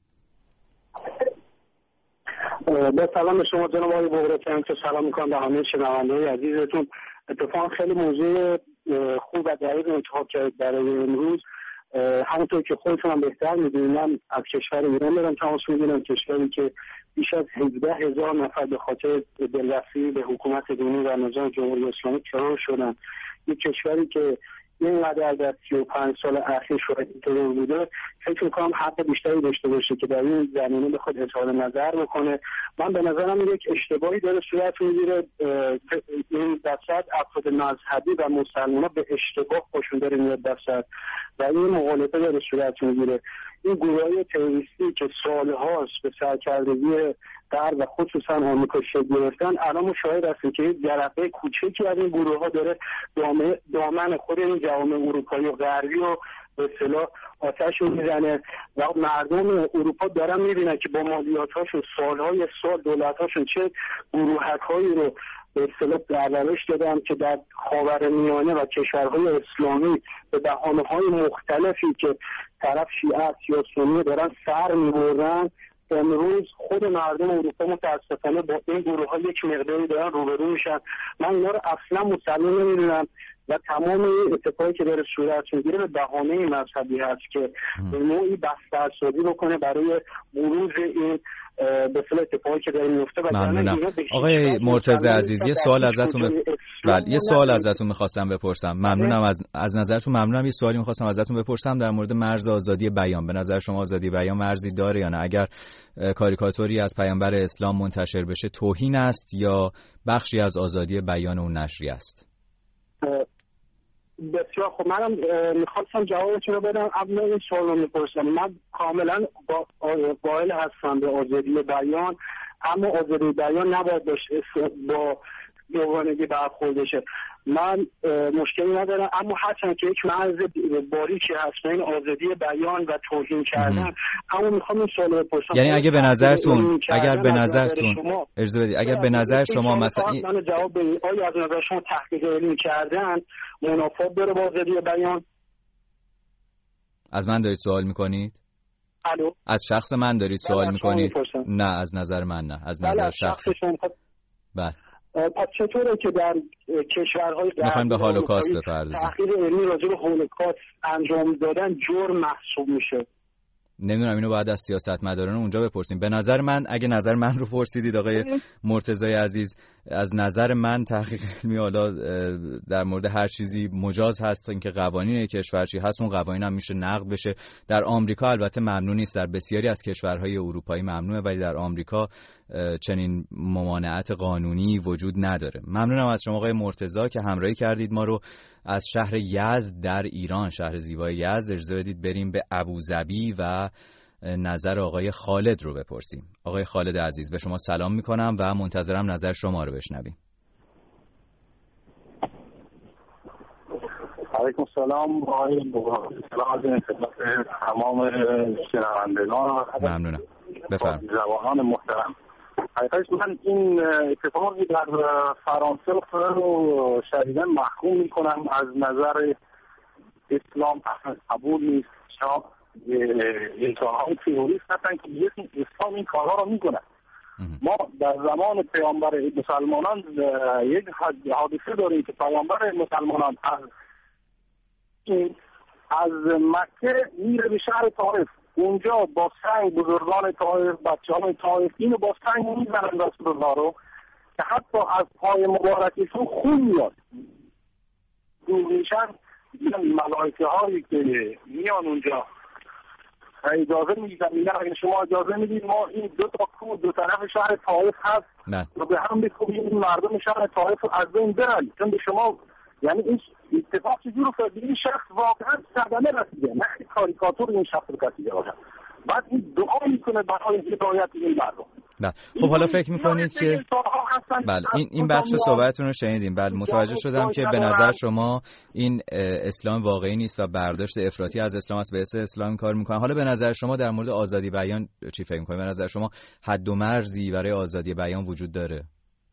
با سلام به شما جناب آقای بغراتی، که سلام میکنم به همه شنونده‌های عزیزتون. اتفاقا خیلی موضوع خوب و دقیق انتخاب کردید برای امروز. همونطور که خودتون هم بهتر میدونید، من از کشور ایران دارم تماس میگیرم، کشوری که بیش از هجده هزار نفر به خاطر دلبستگی به حکومت دینی و نظام جمهوری اسلامی ترور شدن. یک کشوری که اینقدر در سی و پنج سال اخیر شاید اینطور بوده، فکر میکنم حق بیشتری داشته باشه که در این زمینه بخواد اظهار نظر بکنه. من به نظرم یک اشتباهی داره صورت میگیره، این دست افراد مذهبی و مسلمان به اشتباه خوشون داره میاد دست و این مغالطه داره صورت میگیره. این گروه‌های تروریستی که سالهاست به سرکردگی غرب و خصوصا آمریکا شکل گرفتن، الان ما شاهد هستیم که یک جرقه کوچکی از این گروه‌ها داره دامن خود این جوامع اروپایی و غربی رو به اصطلاح آتش میزنه و مردم اروپا دارن میبینن که با مالیاتاشون سالهای سال دولتاشون چه گروهک‌هایی رو به اصطلاح پرورش دادن که در خاورمیانه و کشورهای اسلامی به بهانه‌های مختلفی که طرف شیعه است یا سنی دارن سر میبرن. امروز خود مردم اروپا متاسفانه با این گروه‌ها یک مقداری دارن روبرو میشن. من اینا رو اصلا مسلم نمیدونم و تمام این اتفاقی که داره صورت میگیره به بهانه مذهبی هست که به نوعی بسترسازی بکنه برای بروز این به اصطلاح اتفاقی که داره میفته. ممنونم آقای مرتضی عزیز، یه سوال ازتون ب... بله یه سوال ازتون می‌خواستم بپرسم. ممنونم از از نظرتون. ممنونم. یه سوالی می‌خواستم ازتون بپرسم در مورد مرز آزادی بیان. به نظر شما آزادی بیان مرزی داره یا نه؟ اگر کاریکاتوری از پیامبر اسلام منتشر بشه توهین است یا بخشی از آزادی بیان اون نشری است؟ بسیار خب، منم میخواستم جوابتون رو بدم. اما این سوال رو میپرسم. من کاملا قائل هستم به آزادی بیان، اما آزادی بیان نباید با دوگانگی برخورد بشه. من مشکلی ندارم، اما هرچند که یک مرز باریکی هست بین آزادی بیان و توهین کردن. اما میخوام این سوال رو بپرسم، یعنی اگه به نظرتون اگر به نظرتون اجازه بدید اگر به نظر شما مثلا من جواب بدید، آیا از نظر شما تحقیق علمی کردن منافات داره با آزادی بیان؟ از من دارید سوال میکنید؟ الو، از شخص من دارید سوال میکنید؟ نه، از نظر من نه، از نظر شخص. بله. پس چطوره که در کشورهای میخواین به هولوکاست بپردازید؟ تحقیق علمی راجع به هولوکاست انجام دادن جرم محسوب میشه؟ نمیدونم، اینو باید از سیاستمداران اونجا بپرسیم. به نظر من، اگه نظر من رو پرسیدید آقای مرتضی عزیز، از نظر من تحقیق علمی حالا در مورد هر چیزی مجاز هست، اینکه قوانین کشور چی هست اون قوانین هم میشه نقد بشه. در آمریکا البته ممنوع نیست، در بسیاری از کشورهای اروپایی ممنوعه، ولی در آمریکا چنین ممانعت قانونی وجود نداره. ممنونم از شما آقای مرتضی که همراهی کردید ما رو. از شهر یزد در ایران، شهر زیبای یزد، اجازه بدید بریم به ابوظبی و نظر آقای خالد رو بپرسیم. آقای خالد عزیز، به شما سلام میکنم و منتظرم نظر شما رو بشنویم. علیکم السلام. آقای بغراتی، سلام خدمت تمام شنوندگان. ممنونم. بفرمایید. جوانان محترم، حقیقتش من این اتفاقی در فرانسه افتاده رو شدیداً محکوم میکنم. از نظر اسلام اصلا قبول نیست. چرا انسان‌های تروریست هستن که اسلام این کارها رو میکنن. ما در زمان پیامبر مسلمانان یک حادثه داریم که پیامبر مسلمانان از این از مکه میره به شهر طائف، اونجا با سنگ بزرگان طائف، بچه‌های طائف اینو با سنگ میزنن رسول الله رو که حتی از پای مبارکشون خون میاد. دور میشن ملائکه هایی که میان اونجا اجازه میدن، میگن اگه شما اجازه میدید ما این دو تا کوه دو طرف شهر طائف هست رو به هم بکوبیم این مردم شهر طائف رو از بین برن، چون به شما یعنی این اتفاق چجور افتاد؟ این شخص واقعا صدمه رسیده، نه کاریکاتور این شخص رسیده باشه. بعد این دعا میکنه برای هدایت این مردم. بله. خب حالا فکر میکنید که بله این این بخش صحبتتون رو شنیدیم. بله متوجه شدم که به نظر شما این اسلام واقعی نیست و برداشت افراطی از اسلام است، به اسم اسلام کار میکنن. حالا به نظر شما در مورد آزادی بیان چی فکر میکنید؟ به نظر شما حد و مرزی برای آزادی بیان وجود داره؟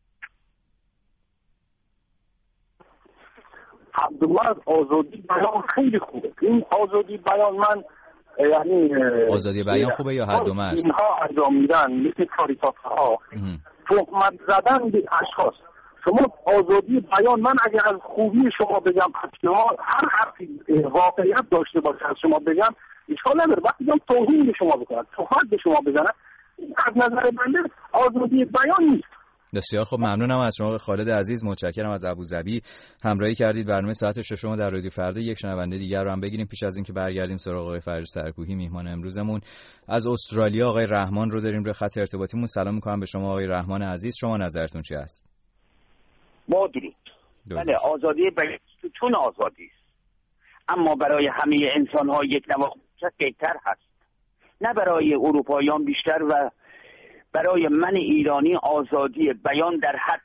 حد و مرز آزادی بیان خیلی خوبه. این آزادی بیان من یعنی آزادی بیان خوبه یا حد و مرز؟ اینها انجام میدن مثل کاریکاتورها، تهمت زدن به اشخاص. شما آزادی بیان، من اگر از خوبی شما بگم شما هر حرفی واقعیت داشته باشه از شما بگم اشکال نداره. وقتی بگم توهین به شما بکنم، تهمت به شما بزنم، از نظر بنده آزادی بیان نیست. بسیار خب، ممنونم از شما خالد عزیز، متشکرم از ابوظبی همراهی کردید. برنامه ساعت ششم در رادیو فردا یک شنونده دیگر رو هم بگیریم پیش از اینکه برگردیم سراغ آقای فرج سرکوهی میهمان امروزمون. از استرالیا آقای رحمان رو داریم روی خط ارتباطیمون. سلام می‌کنم به شما آقای رحمان عزیز، شما نظرتون چی است؟ با درود. بله، آزادی بیان چون آزادی است، اما برای همه انسان‌ها یک نواخت بهتر هست، نه برای اروپاییان بیشتر. و برای من ایرانی آزادی بیان در حد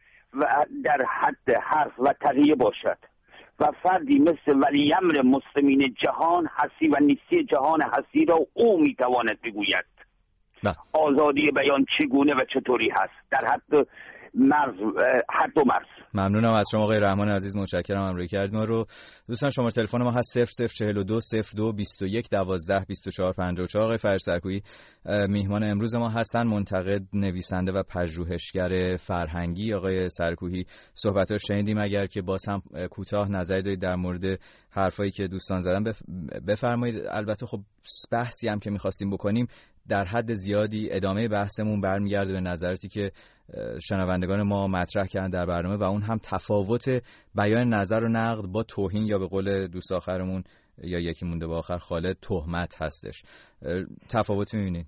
و در حد حرف و تقیه باشد و فردی مثل ولی امر مسلمین جهان هستی و نیستی جهان هستی را او میتواند بگوید. نه. آزادی بیان چگونه و چطوری هست در حد مرز، حد و مرز. ممنونم از شما آقای رحمان عزیز، متشکرم همراهی کردید ما رو. دوستان شماره تلفن ما هست صفر صفر چهل و دو صفر دو بیست و یک دوازده بیست و چهار پنجاه و چهار. آقای فرج سرکویی میهمان امروز ما هستن، منتقد، نویسنده و پژوهشگر فرهنگی. آقای سرکویی صحبت‌ها شنیدیم، اگر که باز هم کوتاه نظری دارید در مورد حرفایی که دوستان زدن بفرمایید. البته خب بحثی هم که می‌خواستیم بکنیم در حد زیادی ادامه بحثمون برمیگرده به نظراتی که شنوندگان ما مطرح کردن در برنامه و اون هم تفاوت بیان نظر و نقد با توهین یا به قول دوست آخرمون یا یکی مونده با آخر خالد تهمت هستش. تفاوت می‌بینید؟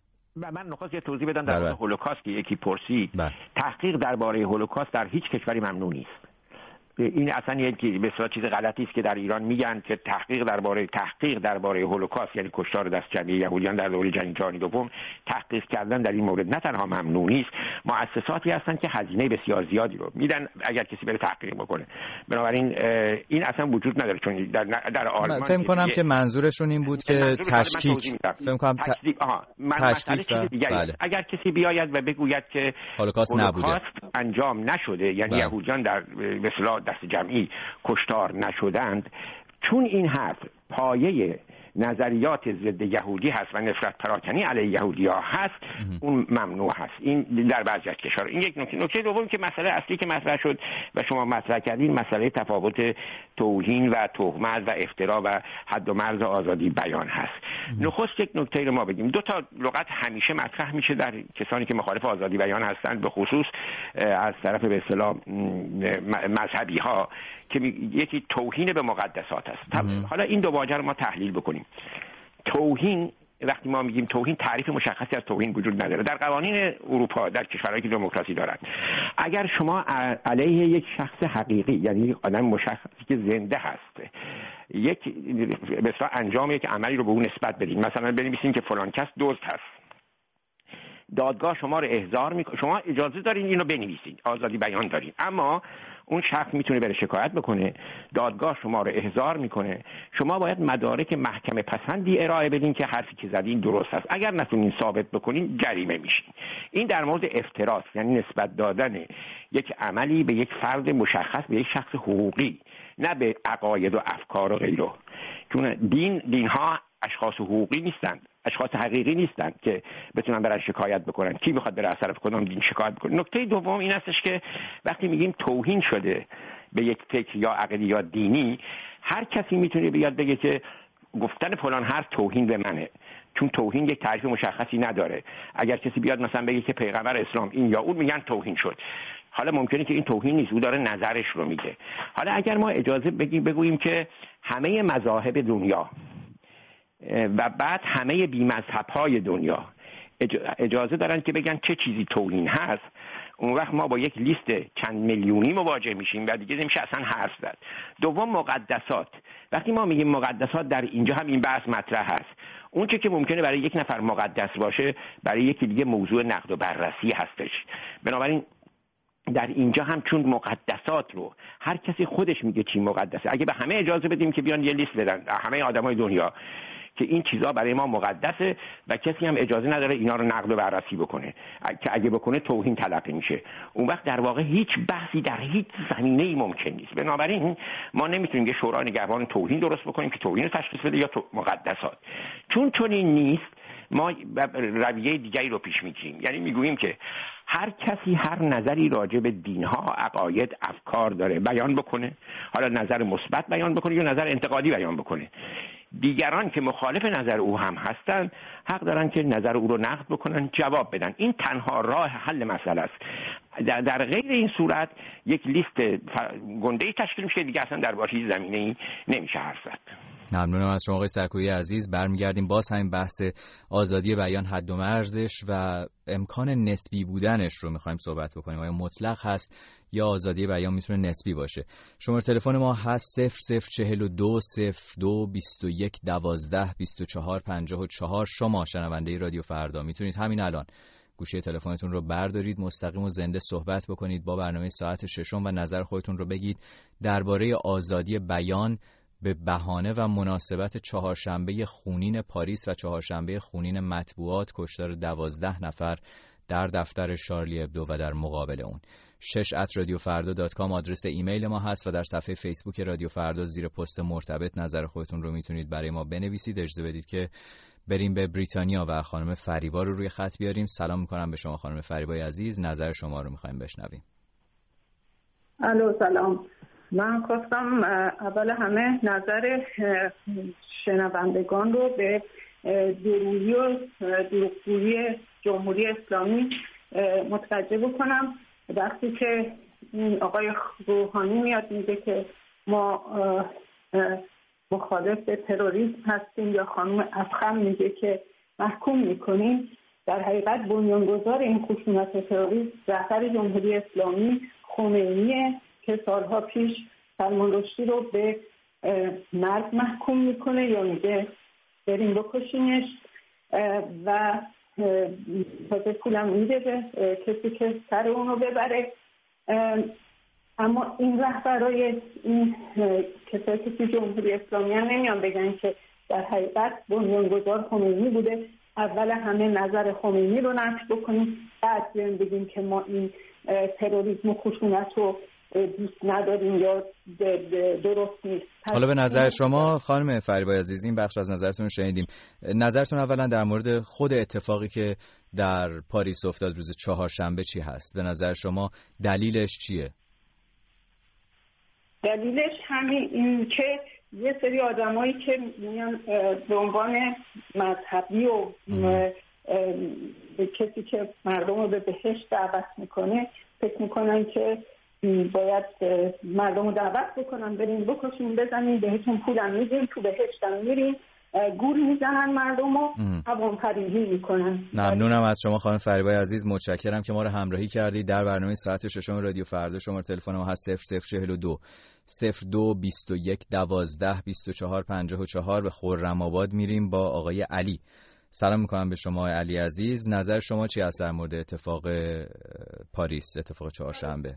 من نخواست یه توضیح بدم در مورد هولوکاست که یکی پرسید. بله. تحقیق درباره هولوکاست در هیچ کشوری ممنوع نیست. این اصلا یک بسیار چیز غلطی است که در ایران میگن که تحقیق درباره تحقیق درباره هولوکاست یعنی کشتار دست جمعی یهودیان در دوره جنگ جهانی دوم، تحقیق کردن در این مورد نه تنها ممنوع نیست، مؤسساتی هستن که هزینه بسیار زیادی رو میدن اگر کسی بره تحقیق بکنه. بنابراین این اصلا وجود نداره، چون در در آلمان فکر کنم که منظورشون این بود که تشکیک فکر کنم تشکیک آها من مسئله چیز دیگه بله. اگر کسی بیاید و بگوید که هولوکاست نبوده، انجام نشده، یعنی بله. یهودیان در به اصطلاح دست جمعی کشتار نشدند، چون این حرف پایه نظریات ضد یهودی هست و نفرت پراکنی علیه یهودی‌ها هست، اون ممنوع هست. این در بعضی از کشورها. این یک نکته. نکته دوم که مسئله اصلی که مطرح شد و شما مطرح کردین، مسئله تفاوت توهین و تهمت و افترا و حد و مرز آزادی بیان هست. نخست یک نکته رو ما بگیم. دو تا لغت همیشه مطرح میشه در کسانی که مخالف آزادی بیان هستند، به خصوص از طرف به اصطلاح مذهبی ها، که یکی توهین به مقدسات است. حالا این دو واژه رو ما تحلیل بکنیم. توهین، وقتی ما میگیم توهین، تعریف مشخصی از توهین وجود نداره. در قوانین اروپا، در کشورهایی که دموکراسی دارند، اگر شما علیه یک شخص حقیقی، یعنی یک آدم مشخصی که زنده هست، یک مثلا انجام یک عملی رو به اون نسبت بدین، مثلا بنویسین که فلان کس دزد هست، دادگاه شما رو احضار میکنه، شما اجازه دارین اینو بنویسین، آزادی بیان دارین، اما اون شخص میتونه بره شکایت بکنه، دادگاه شما رو احضار میکنه، شما باید مدارک محکمه پسندی ارائه بدین که حرفی که زدین درست است. اگر نتونین ثابت بکنین جریمه میشین. این در مورد افتراس، یعنی نسبت دادن یک عملی به یک فرد مشخص، به یک شخص حقوقی، نه به عقاید و افکار و غیره. چون دین دینها اشخاص حقوقی نیستند، اشخاص حقیقی نیستند که بتونن برای شکایت بکنن. کی میخواد بره از طرف کدام دین شکایت بکنه؟ نکته دوم این هستش که وقتی میگیم توهین شده به یک فکر یا عقیده یا دینی، هر کسی میتونه بیاد بگه که گفتن فلان حرف توهین به منه، چون توهین یک تعریف مشخصی نداره. اگر کسی بیاد مثلا بگه که پیغمبر اسلام این یا اون، میگن توهین شد. حالا ممکنه که این توهین نیست، او داره نظرش رو میگه. حالا اگر ما اجازه بگیم بگوییم که همه مذاهب دنیا و بعد همه بی‌مذهب‌های دنیا اجازه دارن که بگن چه چیزی توهین هست، اون وقت ما با یک لیست چند میلیونی مواجه میشیم و دیگه نمیشه اصلا حرف زد. دوم، مقدسات. وقتی ما میگیم مقدسات، در اینجا هم این بحث مطرح هست. اون چه که ممکنه برای یک نفر مقدس باشه، برای یکی دیگه موضوع نقد و بررسی هستش. بنابراین در اینجا هم چون مقدسات رو هر کسی خودش میگه چی مقدسه، اگه به همه اجازه بدیم که بیان یه لیست بدن، همه آدمای دنیا، که این چیزا برای ما مقدسه و کسی هم اجازه نداره اینا رو نقد و بررسی بکنه، که اگه بکنه توهین تلقی میشه، اون وقت در واقع هیچ بحثی در هیچ زمینه‌ای ممکن نیست. بنابراین ما نمیتونیم یه شورای نگهبان توهین درست بکنیم که توهین رو تشخیص بده یا تو مقدسات. چون چون این نیست، ما رویه دیگری رو پیش میگیریم، یعنی میگوییم که هر کسی هر نظری راجع به دینها، عقاید، افکار داره بیان بکنه، حالا نظر مثبت بیان بکنه یا نظر انتقادی بیان بکنه. دیگران که مخالف نظر او هم هستند حق دارن که نظر او رو نقد بکنن، جواب بدن. این تنها راه حل مسئله است. در, در غیر این صورت یک لیست گنده‌ای تشکیل میشه، دیگه اصلا درباره هیچ زمینه‌ای نمیشه حرف زد. ممنونم از شما آقای سرکویی عزیز. برمیگردیم باز همین بحث آزادی بیان، حد و مرزش و امکان نسبی بودنش رو میخوایم صحبت بکنیم. آیا مطلق هست یا آزادی بیان میتونه نسبی باشه؟ شماره تلفن ما هست صفر صفر چهل و دو صفر دو بیست و یک دوازده بیست و چهار پنجاه و چهار. شما شنونده رادیو فردا میتونید همین الان گوشی تلفنتون رو بردارید، مستقیم و زنده صحبت بکنید با برنامه ساعت ششم و نظر خودتون رو بگید درباره آزادی بیان به بهانه و مناسبت چهارشنبه خونین پاریس و چهارشنبه خونین مطبوعات، کشتار دوازده نفر در دفتر شارلی ابدو و در مقابل اون. شش ات رادیو فردا دات کام آدرس ایمیل ما هست و در صفحه فیسبوک رادیو فردا زیر پست مرتبط نظر خودتون رو میتونید برای ما بنویسید. اجازه بدید که بریم به بریتانیا و خانم فریبا رو روی خط بیاریم. سلام میکنم به شما خانم فریبای عزیز، نظر شما رو میخوایم بشنویم. الو سلام. من خواستم اول همه نظر شنوندگان رو به دروغی و دروغگویی جمهوری اسلامی متوجه بکنم. وقتی که این آقای روحانی میاد میگه که ما مخالف تروریسم هستیم یا خانم افخم میگه که محکوم میکنیم، در حقیقت بنیانگذار این خشونت تروریسم رهبر جمهوری اسلامی خمینیه که سالها پیش سلمان رشدی رو به مرگ محکوم میکنه یا میگه بریم بکشینش و تازه پولم میده به کسی که سر اونو ببره. اما این رهبرای این کسایی که توی جمهوری اسلامی هم نمیان بگن که در حقیقت بنیانگذار خمینی بوده. اول همه نظر خمینی رو نفی بکنیم، بعد بیان بگیم که ما این تروریسم و خشونت رو دوست نداریم یا درست نیست. حالا به نظر شما خانم فریبای عزیز این بخش از نظرتون رو شنیدیم. نظرتون اولا در مورد خود اتفاقی که در پاریس افتاد روز چهارشنبه چی هست؟ به نظر شما دلیلش چیه؟ دلیلش همین این که یه سری آدمایی که میان به عنوان مذهبی و کسی که مردم رو به بهشت دعوت میکنه فکر میکنن که باید مردم رو دعوت بکنن بریم بکشیم بزنیم، بهتون پولم میدیم، تو بهشتم میریم، گول میزنن مردم رو عوام پریزی میکنن. ممنونم از شما خانم فریبای عزیز، متشکرم که ما رو همراهی کردید در برنامه ساعت ششم رادیو فردا. شماره تلفن ما هست صفر صفر چهل و دو صفر دو بیست و یک دوازده بیست و چهار پنجاه و چهار. به خرم آباد میریم با آقای علی. سلام میکنم به شما علی عزیز، نظر شما چی هست در مورد اتفاق پاریس، اتفاق چهارشنبه؟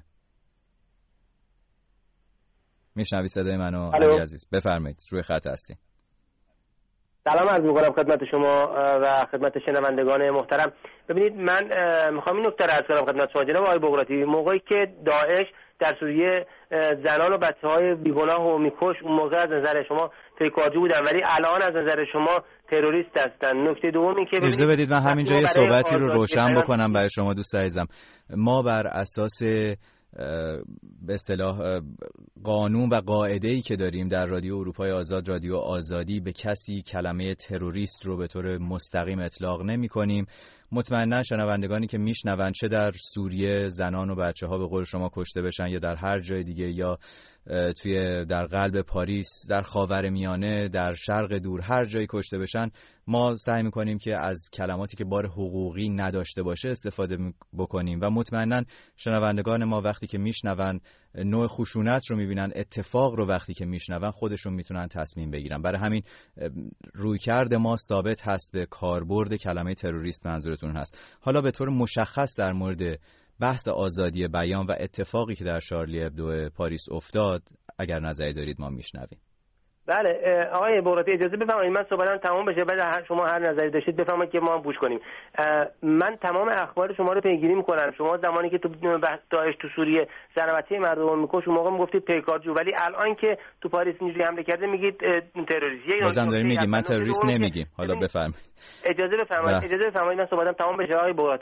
میشنوی صدای منو علی عزیز؟ بفرمایید، روی خط هستی. سلام عرض می‌کنم خدمت شما و خدمت شنوندگان محترم. ببینید من میخوام این نکته رو عرض کنم خدمت شما جناب آقای بغراتی. موقعی که داعش در سوریه زنان و بچه‌های بیگناه رو میکش، اون موقع از نظر شما پیکاجو بودن، ولی الان از نظر شما تروریست هستن. نکته دومی که اجازه بدید من همینجا یه صحبتی رو روشن بکنم برای شما دوست عزیزم. ما بر اساس به اصطلاح قانون و قاعده‌ای که داریم در رادیو اروپای آزاد، رادیو آزادی، به کسی کلمه تروریست رو به طور مستقیم اطلاق نمی‌کنیم. مطمئنا شنوندگانی که میشنون چه در سوریه زنان و بچه‌ها به قول شما کشته بشن یا در هر جای دیگه یا توی در قلب پاریس، در خاورمیانه، در شرق دور، هر جایی کشته بشن، ما سعی میکنیم که از کلماتی که بار حقوقی نداشته باشه استفاده بکنیم و مطمئنا شنوندگان ما وقتی که میشنون نوع خشونت رو میبینن، اتفاق رو وقتی که میشنون خودشون میتونن تصمیم بگیرن. برای همین رویکرد ما ثابت هست به کاربرد کلمه تروریست منظورتون هست. حالا به طور مشخص در مورد بحث آزادی بیان و اتفاقی که در شارلی ابدو پاریس افتاد اگر نظری دارید ما میشنویم. بله آقای بغراتی اجازه بفرمایید من صحبتم تمام بشه، بعد هر شما هر نظری داشتید بفرمایید که ما هم گوش کنیم. من تمام اخبار شما رو پیگیری میکنم. شما زمانی که تو داعش تو سوریه زنابچه مردم رو میکش اون موقع میگفتید پیکارجو، ولی الان که تو پاریس نیروی حمله کرده میگید تروریست. بازم داریم میگیم من تروریست نمیگیم. حالا بفرمایید. اجازه بفرمایید اجازه بفرمایید من صحبتم تمام بشه آقای بغراتی.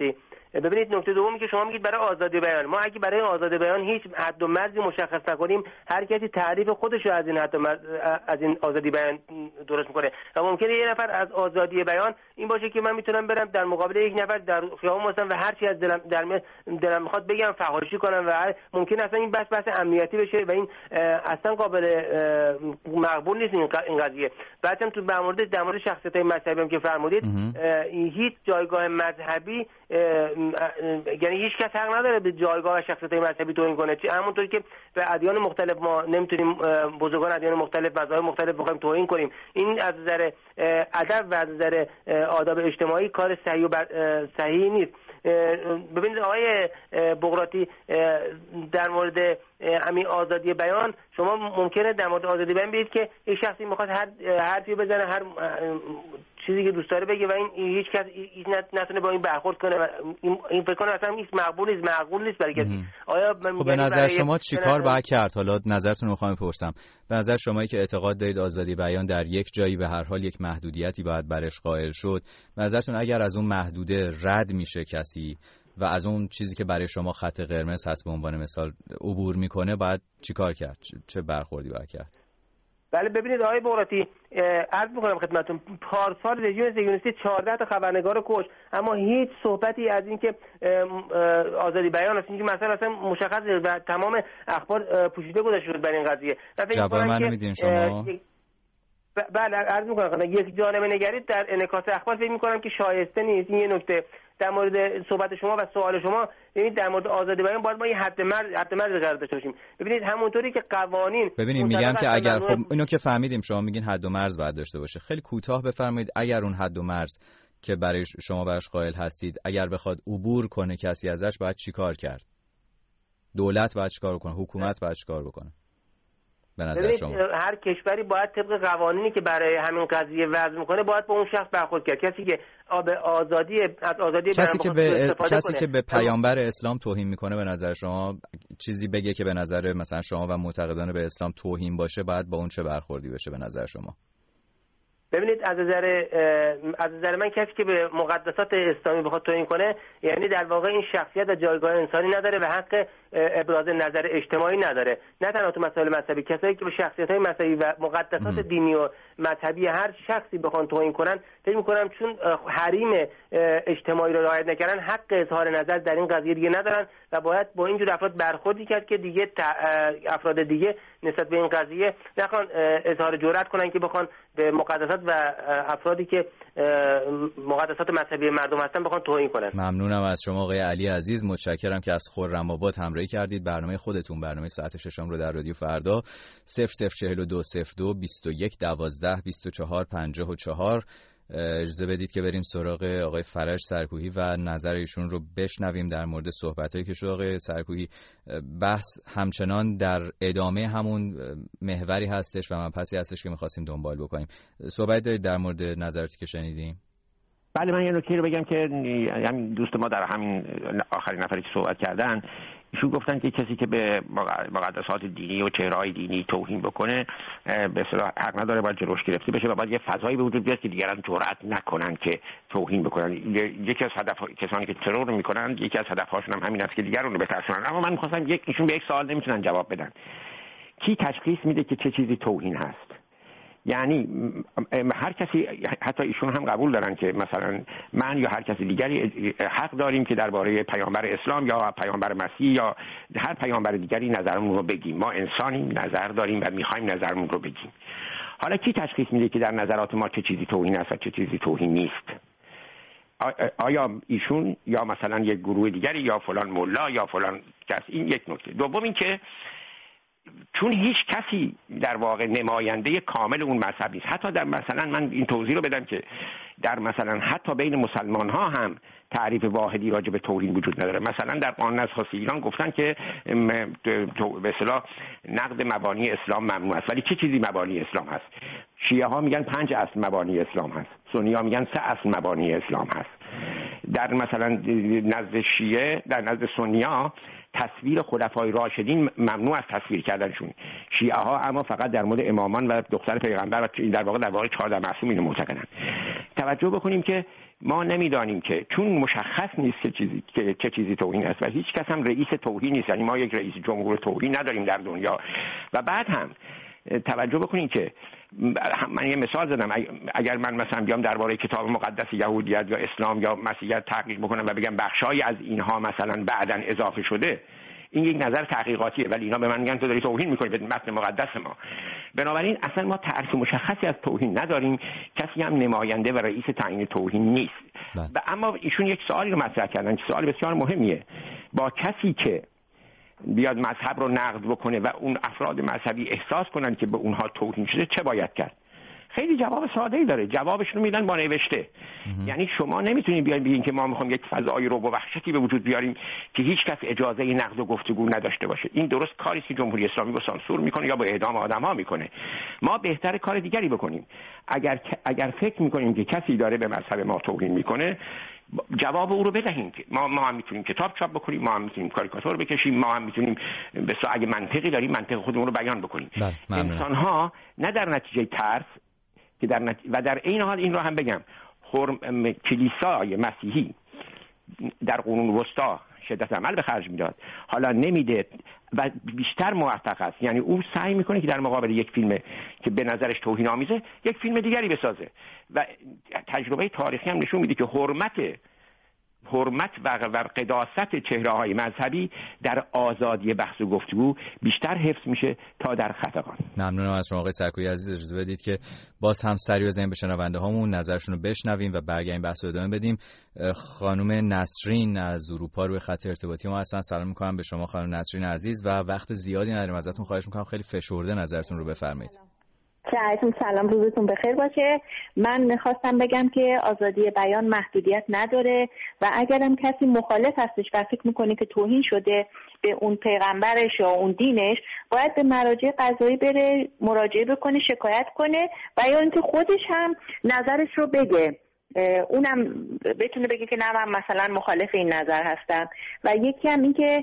ببینید نکته دومی که شما میگید برای آزادی بیان، ما اگه برای آزادی بیان هیچ حد و مرزی مشخص نکنیم، هر کسی تعریف خودش رو از این حد و مرز از این آزادی بیان درست میکنه و ممکنه یه نفر از آزادی بیان این باشه که من میتونم برم در مقابل یک نفر در خیابون مثلا و هر چی از دلم در دلم میخواد بگم، فحاشی کنم و ممکن اصلا این بحث بحث امنیتی بشه و این اصلا قابل مقبول نیست این قضیه. بعدم تو در مورد در مورد شخصیت‌های مذهبی هم که فرمودید، هیچ جایگاه مذهبی یعنی هیچ کس حق نداره به جایگاه و شخصیت‌های مذهبی توهین کنه. همونطوری که به ادیان مختلف ما نمیتونیم بزرگان ادیان مختلف مذاهب مختلف بخوایم توهین کنیم، این از نظر ادب و از نظر آداب اجتماعی کار صحیح و صحیح نیست. ببینید آقای بغراتی، در مورد همین آزادی بیان شما ممکنه در مورد آزادی بیان بگید که یک شخصی میخواد هر حرفی بزنه، هر چیزی که دوست داره بگه و این هیچ کس نتونه با این برخورد کنه و این فکر کنه اصلا هیچ مقبول نیست مقبول نیست برای کسی. آیا خب به نظر شما چیکار باید کرد؟ حالا نظرتون رو میخوام بپرسم. به نظر شما که اعتقاد دارید آزادی بیان در یک جایی به هر حال یک محدودیتی باید برش قائل شد، به نظرتون اگر از اون محدوده رد میشه کسی و از اون چیزی که برای شما خط قرمز هست به عنوان مثال عبور میکنه، باید چیکار کرد؟ چه برخوردی باید کرد؟ بله ببینید آقای بغراتی، عرض میکنم خدمتتون پارسال رژیم صهیونیستی چهارده تا خبرنگار کش، اما هیچ صحبتی از این که آزادی بیان است، این مسئله اصلا مشخصه و تمام اخبار پوشیده گذاشته شد برای این قضیه. جواب منو میدین شما؟ بله عرض میکنم یک جانبه نگری در انعکاس اخبار فکر میکنم که شایسته نیست. این یه نکته. در مورد صحبت شما و سوال شما، ببینید در مورد آزادی بیان باید ما یه حد مرز حد مرز قرار داشته باشیم. ببینید همونطوری که قوانین ببینید میگم که اگر خب اینو که فهمیدیم شما میگین حد و مرز باید داشته باشه، خیلی کوتاه بفرمایید اگر اون حد و مرز که برای شما براش قائل هستید اگر بخواد عبور کنه کسی ازش، باید چیکار کرد؟ دولت باید چیکار کنه؟ حکومت باید چیکار بکنه؟ به نظر شما هر کشوری باید طبق قوانینی که برای همین قضیه وضع میکنه باید با اون شخص برخورد کرد. کسی که به آزادی از آزادی کسی که به کسی کنه. که به پیامبر اسلام توهین میکنه، به نظر شما چیزی بگه که به نظر مثلا شما و معتقدان به اسلام توهین باشه، باید با اون چه برخوردی بشه به نظر شما؟ ببینید از نظر از نظر من کسی که به مقدسات اسلامی بخواد توهین کنه، یعنی در واقع این شخصیت و جایگاه انسانی نداره و حق ابراز نظر اجتماعی نداره. نه تنها تو مسائل مذهبی، کسایی که به شخصیت‌های مذهبی و مقدسات ام. دینی و مذهبی هر شخصی بخوان توهین کنن، فکر می‌کنم چون حریم اجتماعی رو رعایت نکردن، حق اظهار نظر در این قضیه دیگه ندارن و باید با اینجور افراد برخوردی کرد که دیگه افراد دیگه نسبت به این قضیه نخوان اظهار جرأت کنن که بخوان به مقدسات و افرادی که مقدسات مذهبی مردم هستن بخوان توهین کنن. ممنونم از شما آقای علی عزیز، متشکرم که از خرم‌آباد همراهی کردید. برنامه خودتون، برنامه ساعت ششم رو در رادیو فردا صفر صفر چهل و دو صفر دو بیست و یک دوازده بیست و چهار پنجاه و چهار اجازه بدید که بریم سراغ آقای فرج سرکوهی و نظر ایشون رو بشنویم در مورد صحبتایی که شد. آقای سرکوهی، بحث همچنان در ادامه همون محوری هستش و مبحثی هستش که می‌خواستیم دنبال بکنیم. صحبت دارید در مورد نظراتی که شنیدیم؟ بله، من یه نکته رو بگم که همین دوست ما در همین آخرین نفری که صحبت کردن، ایشون گفتن که کسی که به مقدسات دینی و چهره‌های دینی توهین بکنه به اصطلاح حق نداره، باید جلوش گرفته بشه و باید یه فضایی به وجود بیاد که دیگران جرئت نکنن که توهین بکنن. یکی از هدف کسانی که ترور میکنن، یکی از هدفهاشون هم همین است که دیگران رو بترسونن. اما من می‌خواستم یک ایشون به یک سوال نمیتونن جواب بدن. کی تشخیص میده که چه چیزی توهین هست؟ یعنی هر کسی، حتی ایشون هم قبول دارن که مثلا من یا هر کسی دیگری حق داریم که درباره پیامبر اسلام یا پیامبر مسیح یا هر پیامبر دیگری نظرمون رو بگیم. ما انسانیم، نظر داریم و میخوایم نظرمون رو بگیم. حالا کی تشخیص میده که در نظرات ما چه چیزی توهین است و چه چیزی توهین نیست؟ آیا ایشون یا مثلا یک گروه دیگری یا فلان ملا یا فلان کس؟ این یک نکته. دوم این که چون هیچ کسی در واقع نماینده کامل اون مذهب نیست. حتی در مثلا من این توضیح رو بدم که در مثلا حتی بین مسلمان ها هم تعریف واحدی راجع به توهین وجود نداره. مثلا در قانون اساسی ایران گفتن که به اصطلاح نقد مبانی اسلام ممنوع است، ولی چه چیزی مبانی اسلام هست؟ شیعه ها میگن پنج اصل مبانی اسلام هست، سنی ها میگن سه اصل مبانی اسلام هست. در مثلا نزد شیعه، در نزد سنی ها تصویر خلفای راشدین ممنوع است تصویر کردنشون. شیعه ها اما فقط در مورد امامان و دختر پیغمبر و در واقع در واقع چهارده معصوم اینو معتقدن. توجه بکنیم که ما نمیدانیم که چون مشخص نیست که چیزی که چه چیزی توهین است و هیچ کس هم رئیس توهین نیست، یعنی ما یک رئیس جمهور توهین نداریم در دنیا. و بعد هم توجه بکنیم که من یه مثال زدم، اگر من مثلا بیام درباره کتاب مقدس یهودیت یا اسلام یا مسیحیت تحقیق بکنم و بگم بخشای از اینها مثلا بعداً اضافه شده، این یک نظر تحقیقاتیه، ولی اینا به من میگن تو داری توهین میکنی به متن مقدس ما. بنابراین اصلا ما تعریف مشخصی از توهین نداریم، کسی هم نماینده و رئیس تعیین توهین نیست. و اما ایشون یک سوالی رو مطرح کردن که سوال بسیار مهمیه، با کسی که بیاد مذهب رو نقد بکنه و اون افراد مذهبی احساس کنن که به اونها توهین شده چه باید کرد؟ خیلی جواب ساده‌ای داره، جوابش رو میدن با نوشته. یعنی شما نمیتونید بیاین بگین که ما میخوایم یک فضای رعب و وحشتی به وجود بیاریم که هیچ کس اجازه نقد و گفتگو نداشته باشه. این درست کاری است که جمهوری اسلامی با سانسور میکنه یا با اعدام آدم‌ها میکنه. ما بهتر کار دیگری بکنیم. اگر اگر فکر میکنیم که کسی داره به مذهب ما توهین میکنه، جواب او رو بدهیم. ما ما هم میتونیم کتاب چاپ بکنیم، ما هم میتونیم کاریکاتور بکشیم، ما هم میتونیم به اگه منطقی داریم منطق خودمون رو بیان بکنیم. انسان‌ها نه در نتیجه ترس که در نت... و در این حال این رو هم بگم، خرم... کلیسای مسیحی در قرون وسطا شدت عمل به خرج میداد، حالا نمیده و بیشتر موفق است. یعنی او سعی میکنه که در مقابل یک فیلم که به نظرش توهین آمیزه یک فیلم دیگری بسازه و تجربه تاریخی هم نشون میده که حرمت حرمت و قداست چهره‌های مذهبی در آزادی بحث و گفتگو بیشتر حفظ میشه تا در خطاگان. ممنونم از شما آقای سرکویی عزیز. اجازه بدید که باز هم سری بزنیم به شنونده هامون، نظرشون رو بشنویم و برگردیم بحث رو ادامه بدیم. خانم نسرین از اروپا روی خط ارتباطی ما هستن. سلام می‌کنم به شما خانم نسرین عزیز و وقت زیادی نداریم، ازتون خواهش می‌کنم خیلی فشرده نظرتون رو بفرمایید. علیکم سلام، روزتون بخیر باشه. من میخواستم بگم که آزادی بیان محدودیت نداره و اگرم کسی مخالف هستش و فکر میکنه که توهین شده به اون پیغمبرش یا اون دینش، باید به مراجع قضایی بره، مراجعه بکنه، شکایت کنه و یا اینکه خودش هم نظرش رو بگه، اونم بتونه بگه که نه من مثلا مخالف این نظر هستم. و یکی هم این که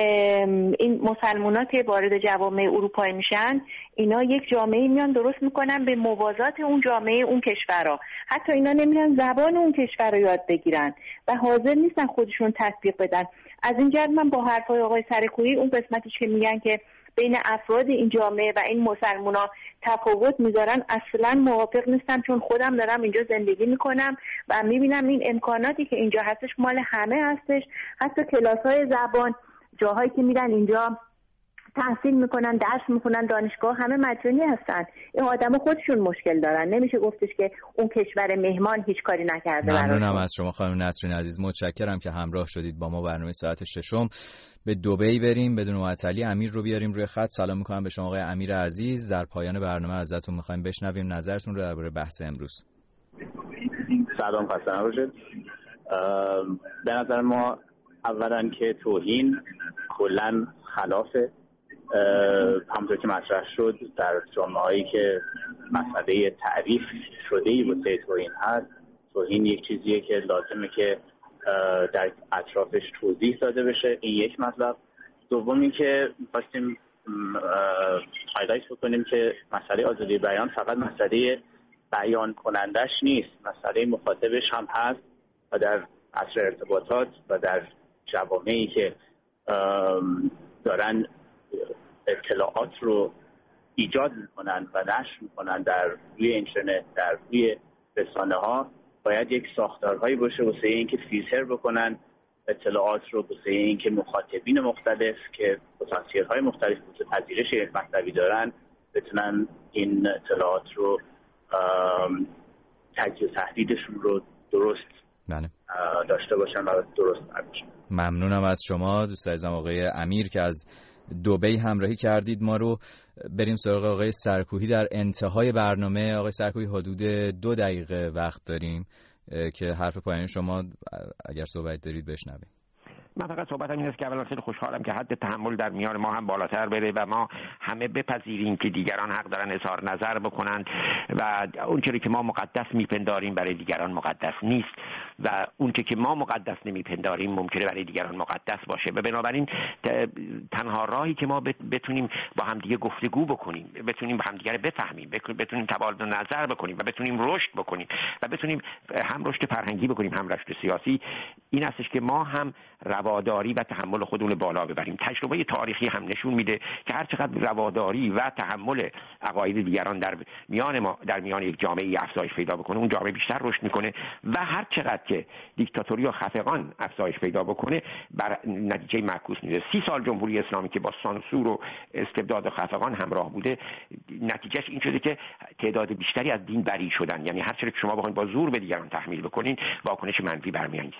این مسلمان‌ها که وارد جوامع اروپایی میشن، اینا یک جامعه میان درست میکنن به موازات اون جامعه اون کشورها، حتی اینا نمیرن زبان اون کشور رو یاد بگیرن و حاضر نیستن خودشون تطبیق بدن. از این جهت من با حرفای آقای سرکویی اون قسمتیش که میگن که بین افراد این جامعه و این مسلمان‌ها تفاوت میذارن اصلا موافق نیستم، چون خودم دارم اینجا زندگی میکنم و میبینم این امکاناتی که اینجا هستش مال همه هستش، حتی کلاس‌های زبان، جاهایی که میرن اینجا تحصیل میکنن، درس میکنن، دانشگاه، همه مجانی هستن. این آدما خودشون مشکل دارن، نمیشه گفتش که اون کشور مهمان هیچ کاری نکرده. ممنونم از شما خانم نسرین عزیز، متشکرم که همراه شدید با ما. برنامه ساعت ششم به دبی بریم بدون معطلی. امیر رو بیاریم روی خط. سلام میکنم به شما آقای امیر عزیز. در پایان برنامه ازتون میخوایم بشنویم نظرتون رو درباره بحث امروز. سلام، خسته نباشید. به نظر ما اولا که توهین کلا خلافه، همونطور که مطرح شد در جامعه‌هایی که مسئله تعریف شده‌ای واسه توهین هست، توهین یک چیزیه که لازمه که در اطرافش توضیح داده بشه. این یک مطلب. دومی که خواستیم هایلایت بکنیم که مسئله آزادی بیان فقط مسئله بیان کنندش نیست، مسئله مخاطبش هم هست و در عصر ارتباطات و در جوامعی که دارن اطلاعات رو ایجاد میکنن و نشر میکنن در روی اینترنت، در روی رسانه ها، باید یک ساختارهایی باشه واسه این که فیلتر بکنن اطلاعات رو، واسه این که مخاطبین مختلف که پتانسیل های مختلف واسه پذیرش یک مطلبی دارن بتونن این اطلاعات رو تجزیه و تحلیلشون رو درست بله. داشته باشن و درست باشن. ممنونم از شما دوست عزیزم آقای امیر که از دبی همراهی کردید ما رو. بریم سراغ آقای سرکویی در انتهای برنامه. آقای سرکویی حدود دو دقیقه وقت داریم که حرف پایانی شما اگر صحبت دارید بشنویم. من فقط صحبتم این است که اولا خیلی خوشحالم که حد تحمل در میان ما هم بالاتر بره و ما همه بپذیریم که دیگران حق دارن اظهار نظر بکنند و اون چیزی که ما مقدس میپنداریم برای دیگران مقدس نیست و اون چیزی که ما مقدس نمیپنداریم ممکنه برای دیگران مقدس باشه و بنابراین تنها راهی که ما بتونیم با هم دیگه گفتگو بکنیم، بتونیم با هم دیگه بفهمیم، بتونیم تبادل نظر بکنیم و بتونیم رشد بکنیم و بتونیم هم رشد فرهنگی بکنیم هم رشد سیاسی، این هستش که ما هم رواداری و تحمل خودمون بالا ببریم. تجربه تاریخی هم نشون میده که هر چقدر رواداری و تحمل عقاید دیگران در میان ما در میان یک جامعه افزایش پیدا بکنه، اون جامعه بیشتر رشد میکنه و هر چقدر که دیکتاتوری و خفقان افزایش پیدا بکنه بر نتیجه معکوس میده. سی سال جمهوری اسلامی که با سانسور و استبداد و خفقان همراه بوده، نتیجهش این شده که تعداد بیشتری از دین بری شدن. یعنی هر چقدر که شما بخواید با زور به دیگران تحمیل بکنین، واکنش منفی برمی‌انگیزید.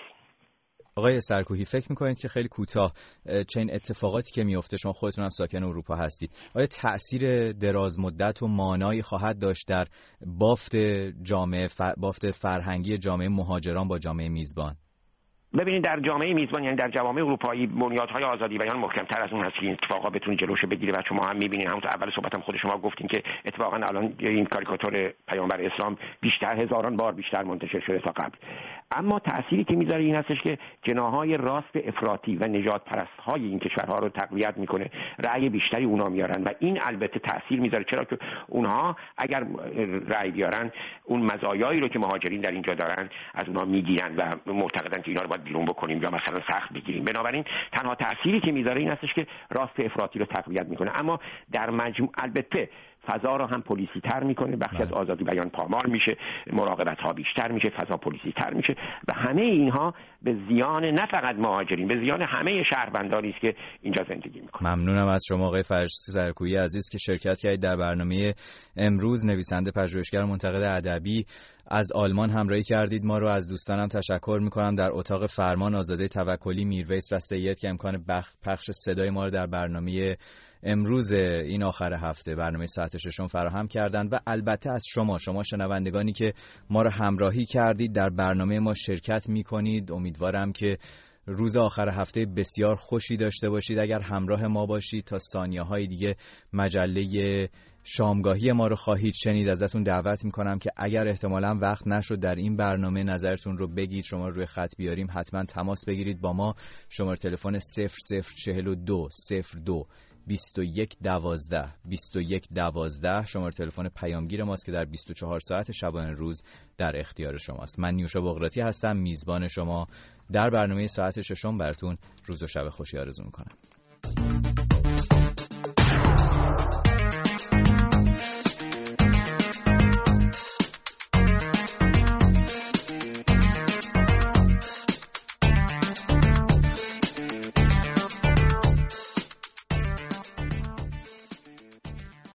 آقای سرکوهی، فکر میکنید که خیلی کوتاه چنین اتفاقاتی که میفته، شما خودتون هم ساکن اروپا هستید، آیا تأثیر دراز مدت و مانایی خواهد داشت در بافت جامعه ف... بافت فرهنگی جامعه مهاجران با جامعه میزبان؟ ببینید در جامعه میزبان، یعنی در جوامع اروپایی، بنیادهای آزادی بیان محکم‌تر از اون هست که این اتفاقا بتونه جلوشو بگیره و شما هم می‌بینید، همون اول صحبتم خود شما گفتین که اتفاقا الان این کاریکاتور پیامبر اسلام بیشتر هزاران بار بیشتر منتشر شده تا قبل. اما تأثیری که میذاره این هستش که جناح‌های راست افراطی و نجات پرست‌های این کشورها رو تقویت میکنه، رأی بیشتری اونها میارن و این البته تأثیر میذاره، چرا که اونها اگر رأی بیارن اون مزایایی رو که مهاجرین در اینجا دارن از اونها میگیرن و معتقدن که اینا رو باید بیرون بکنیم یا مثلا سخت بگیریم. بنابراین تنها تأثیری که میذاره این هستش که راست افراطی رو تقویت میکنه، اما در مجموع البته فضا رو هم پلیسی تر میکنه، بخشی از آزادی بیان پامال میشه، مراقبت ها بیشتر میشه، فضا پلیسی تر میشه و همه اینها به زیان نه فقط مهاجرین، به زیان همه شهروندانی است که اینجا زندگی میکنن. ممنونم از شما آقای فرشته سرکویی عزیز که شرکت کردید در برنامه امروز. نویسنده، پژوهشگر، منتقد ادبی از آلمان همراهی کردید ما رو. از دوستانم تشکر میکنم در اتاق فرمان آزاده توکلی، میرویس و سید که امکان پخش صدای ما رو در برنامه امروز این آخر هفته، برنامه ساعت ششم فراهم کردند و البته از شما شما شنوندگانی که ما رو همراهی کردید در برنامه ما شرکت میکنید. امیدوارم که روز آخر هفته بسیار خوشی داشته باشید. اگر همراه ما باشید تا ثانیه های دیگه مجله شامگاهی ما رو خواهید شنید. ازتون دعوت میکنم که اگر احتمالاً وقت نشد در این برنامه نظرتون رو بگید، شما روی خط بیاریم، حتما تماس بگیرید با ما. شماره تلفن صفر صفر چهل و دو صفر دو بیست و یک دوازده بیست و یک دوازده شماره تلفن پیامگیر ماست که در بیست و چهار ساعت شبانه روز در اختیار شماست. من نیوشا بقراطی هستم، میزبان شما در برنامه ساعت ششم. براتون روز و شب خوشی آرزو میکنم.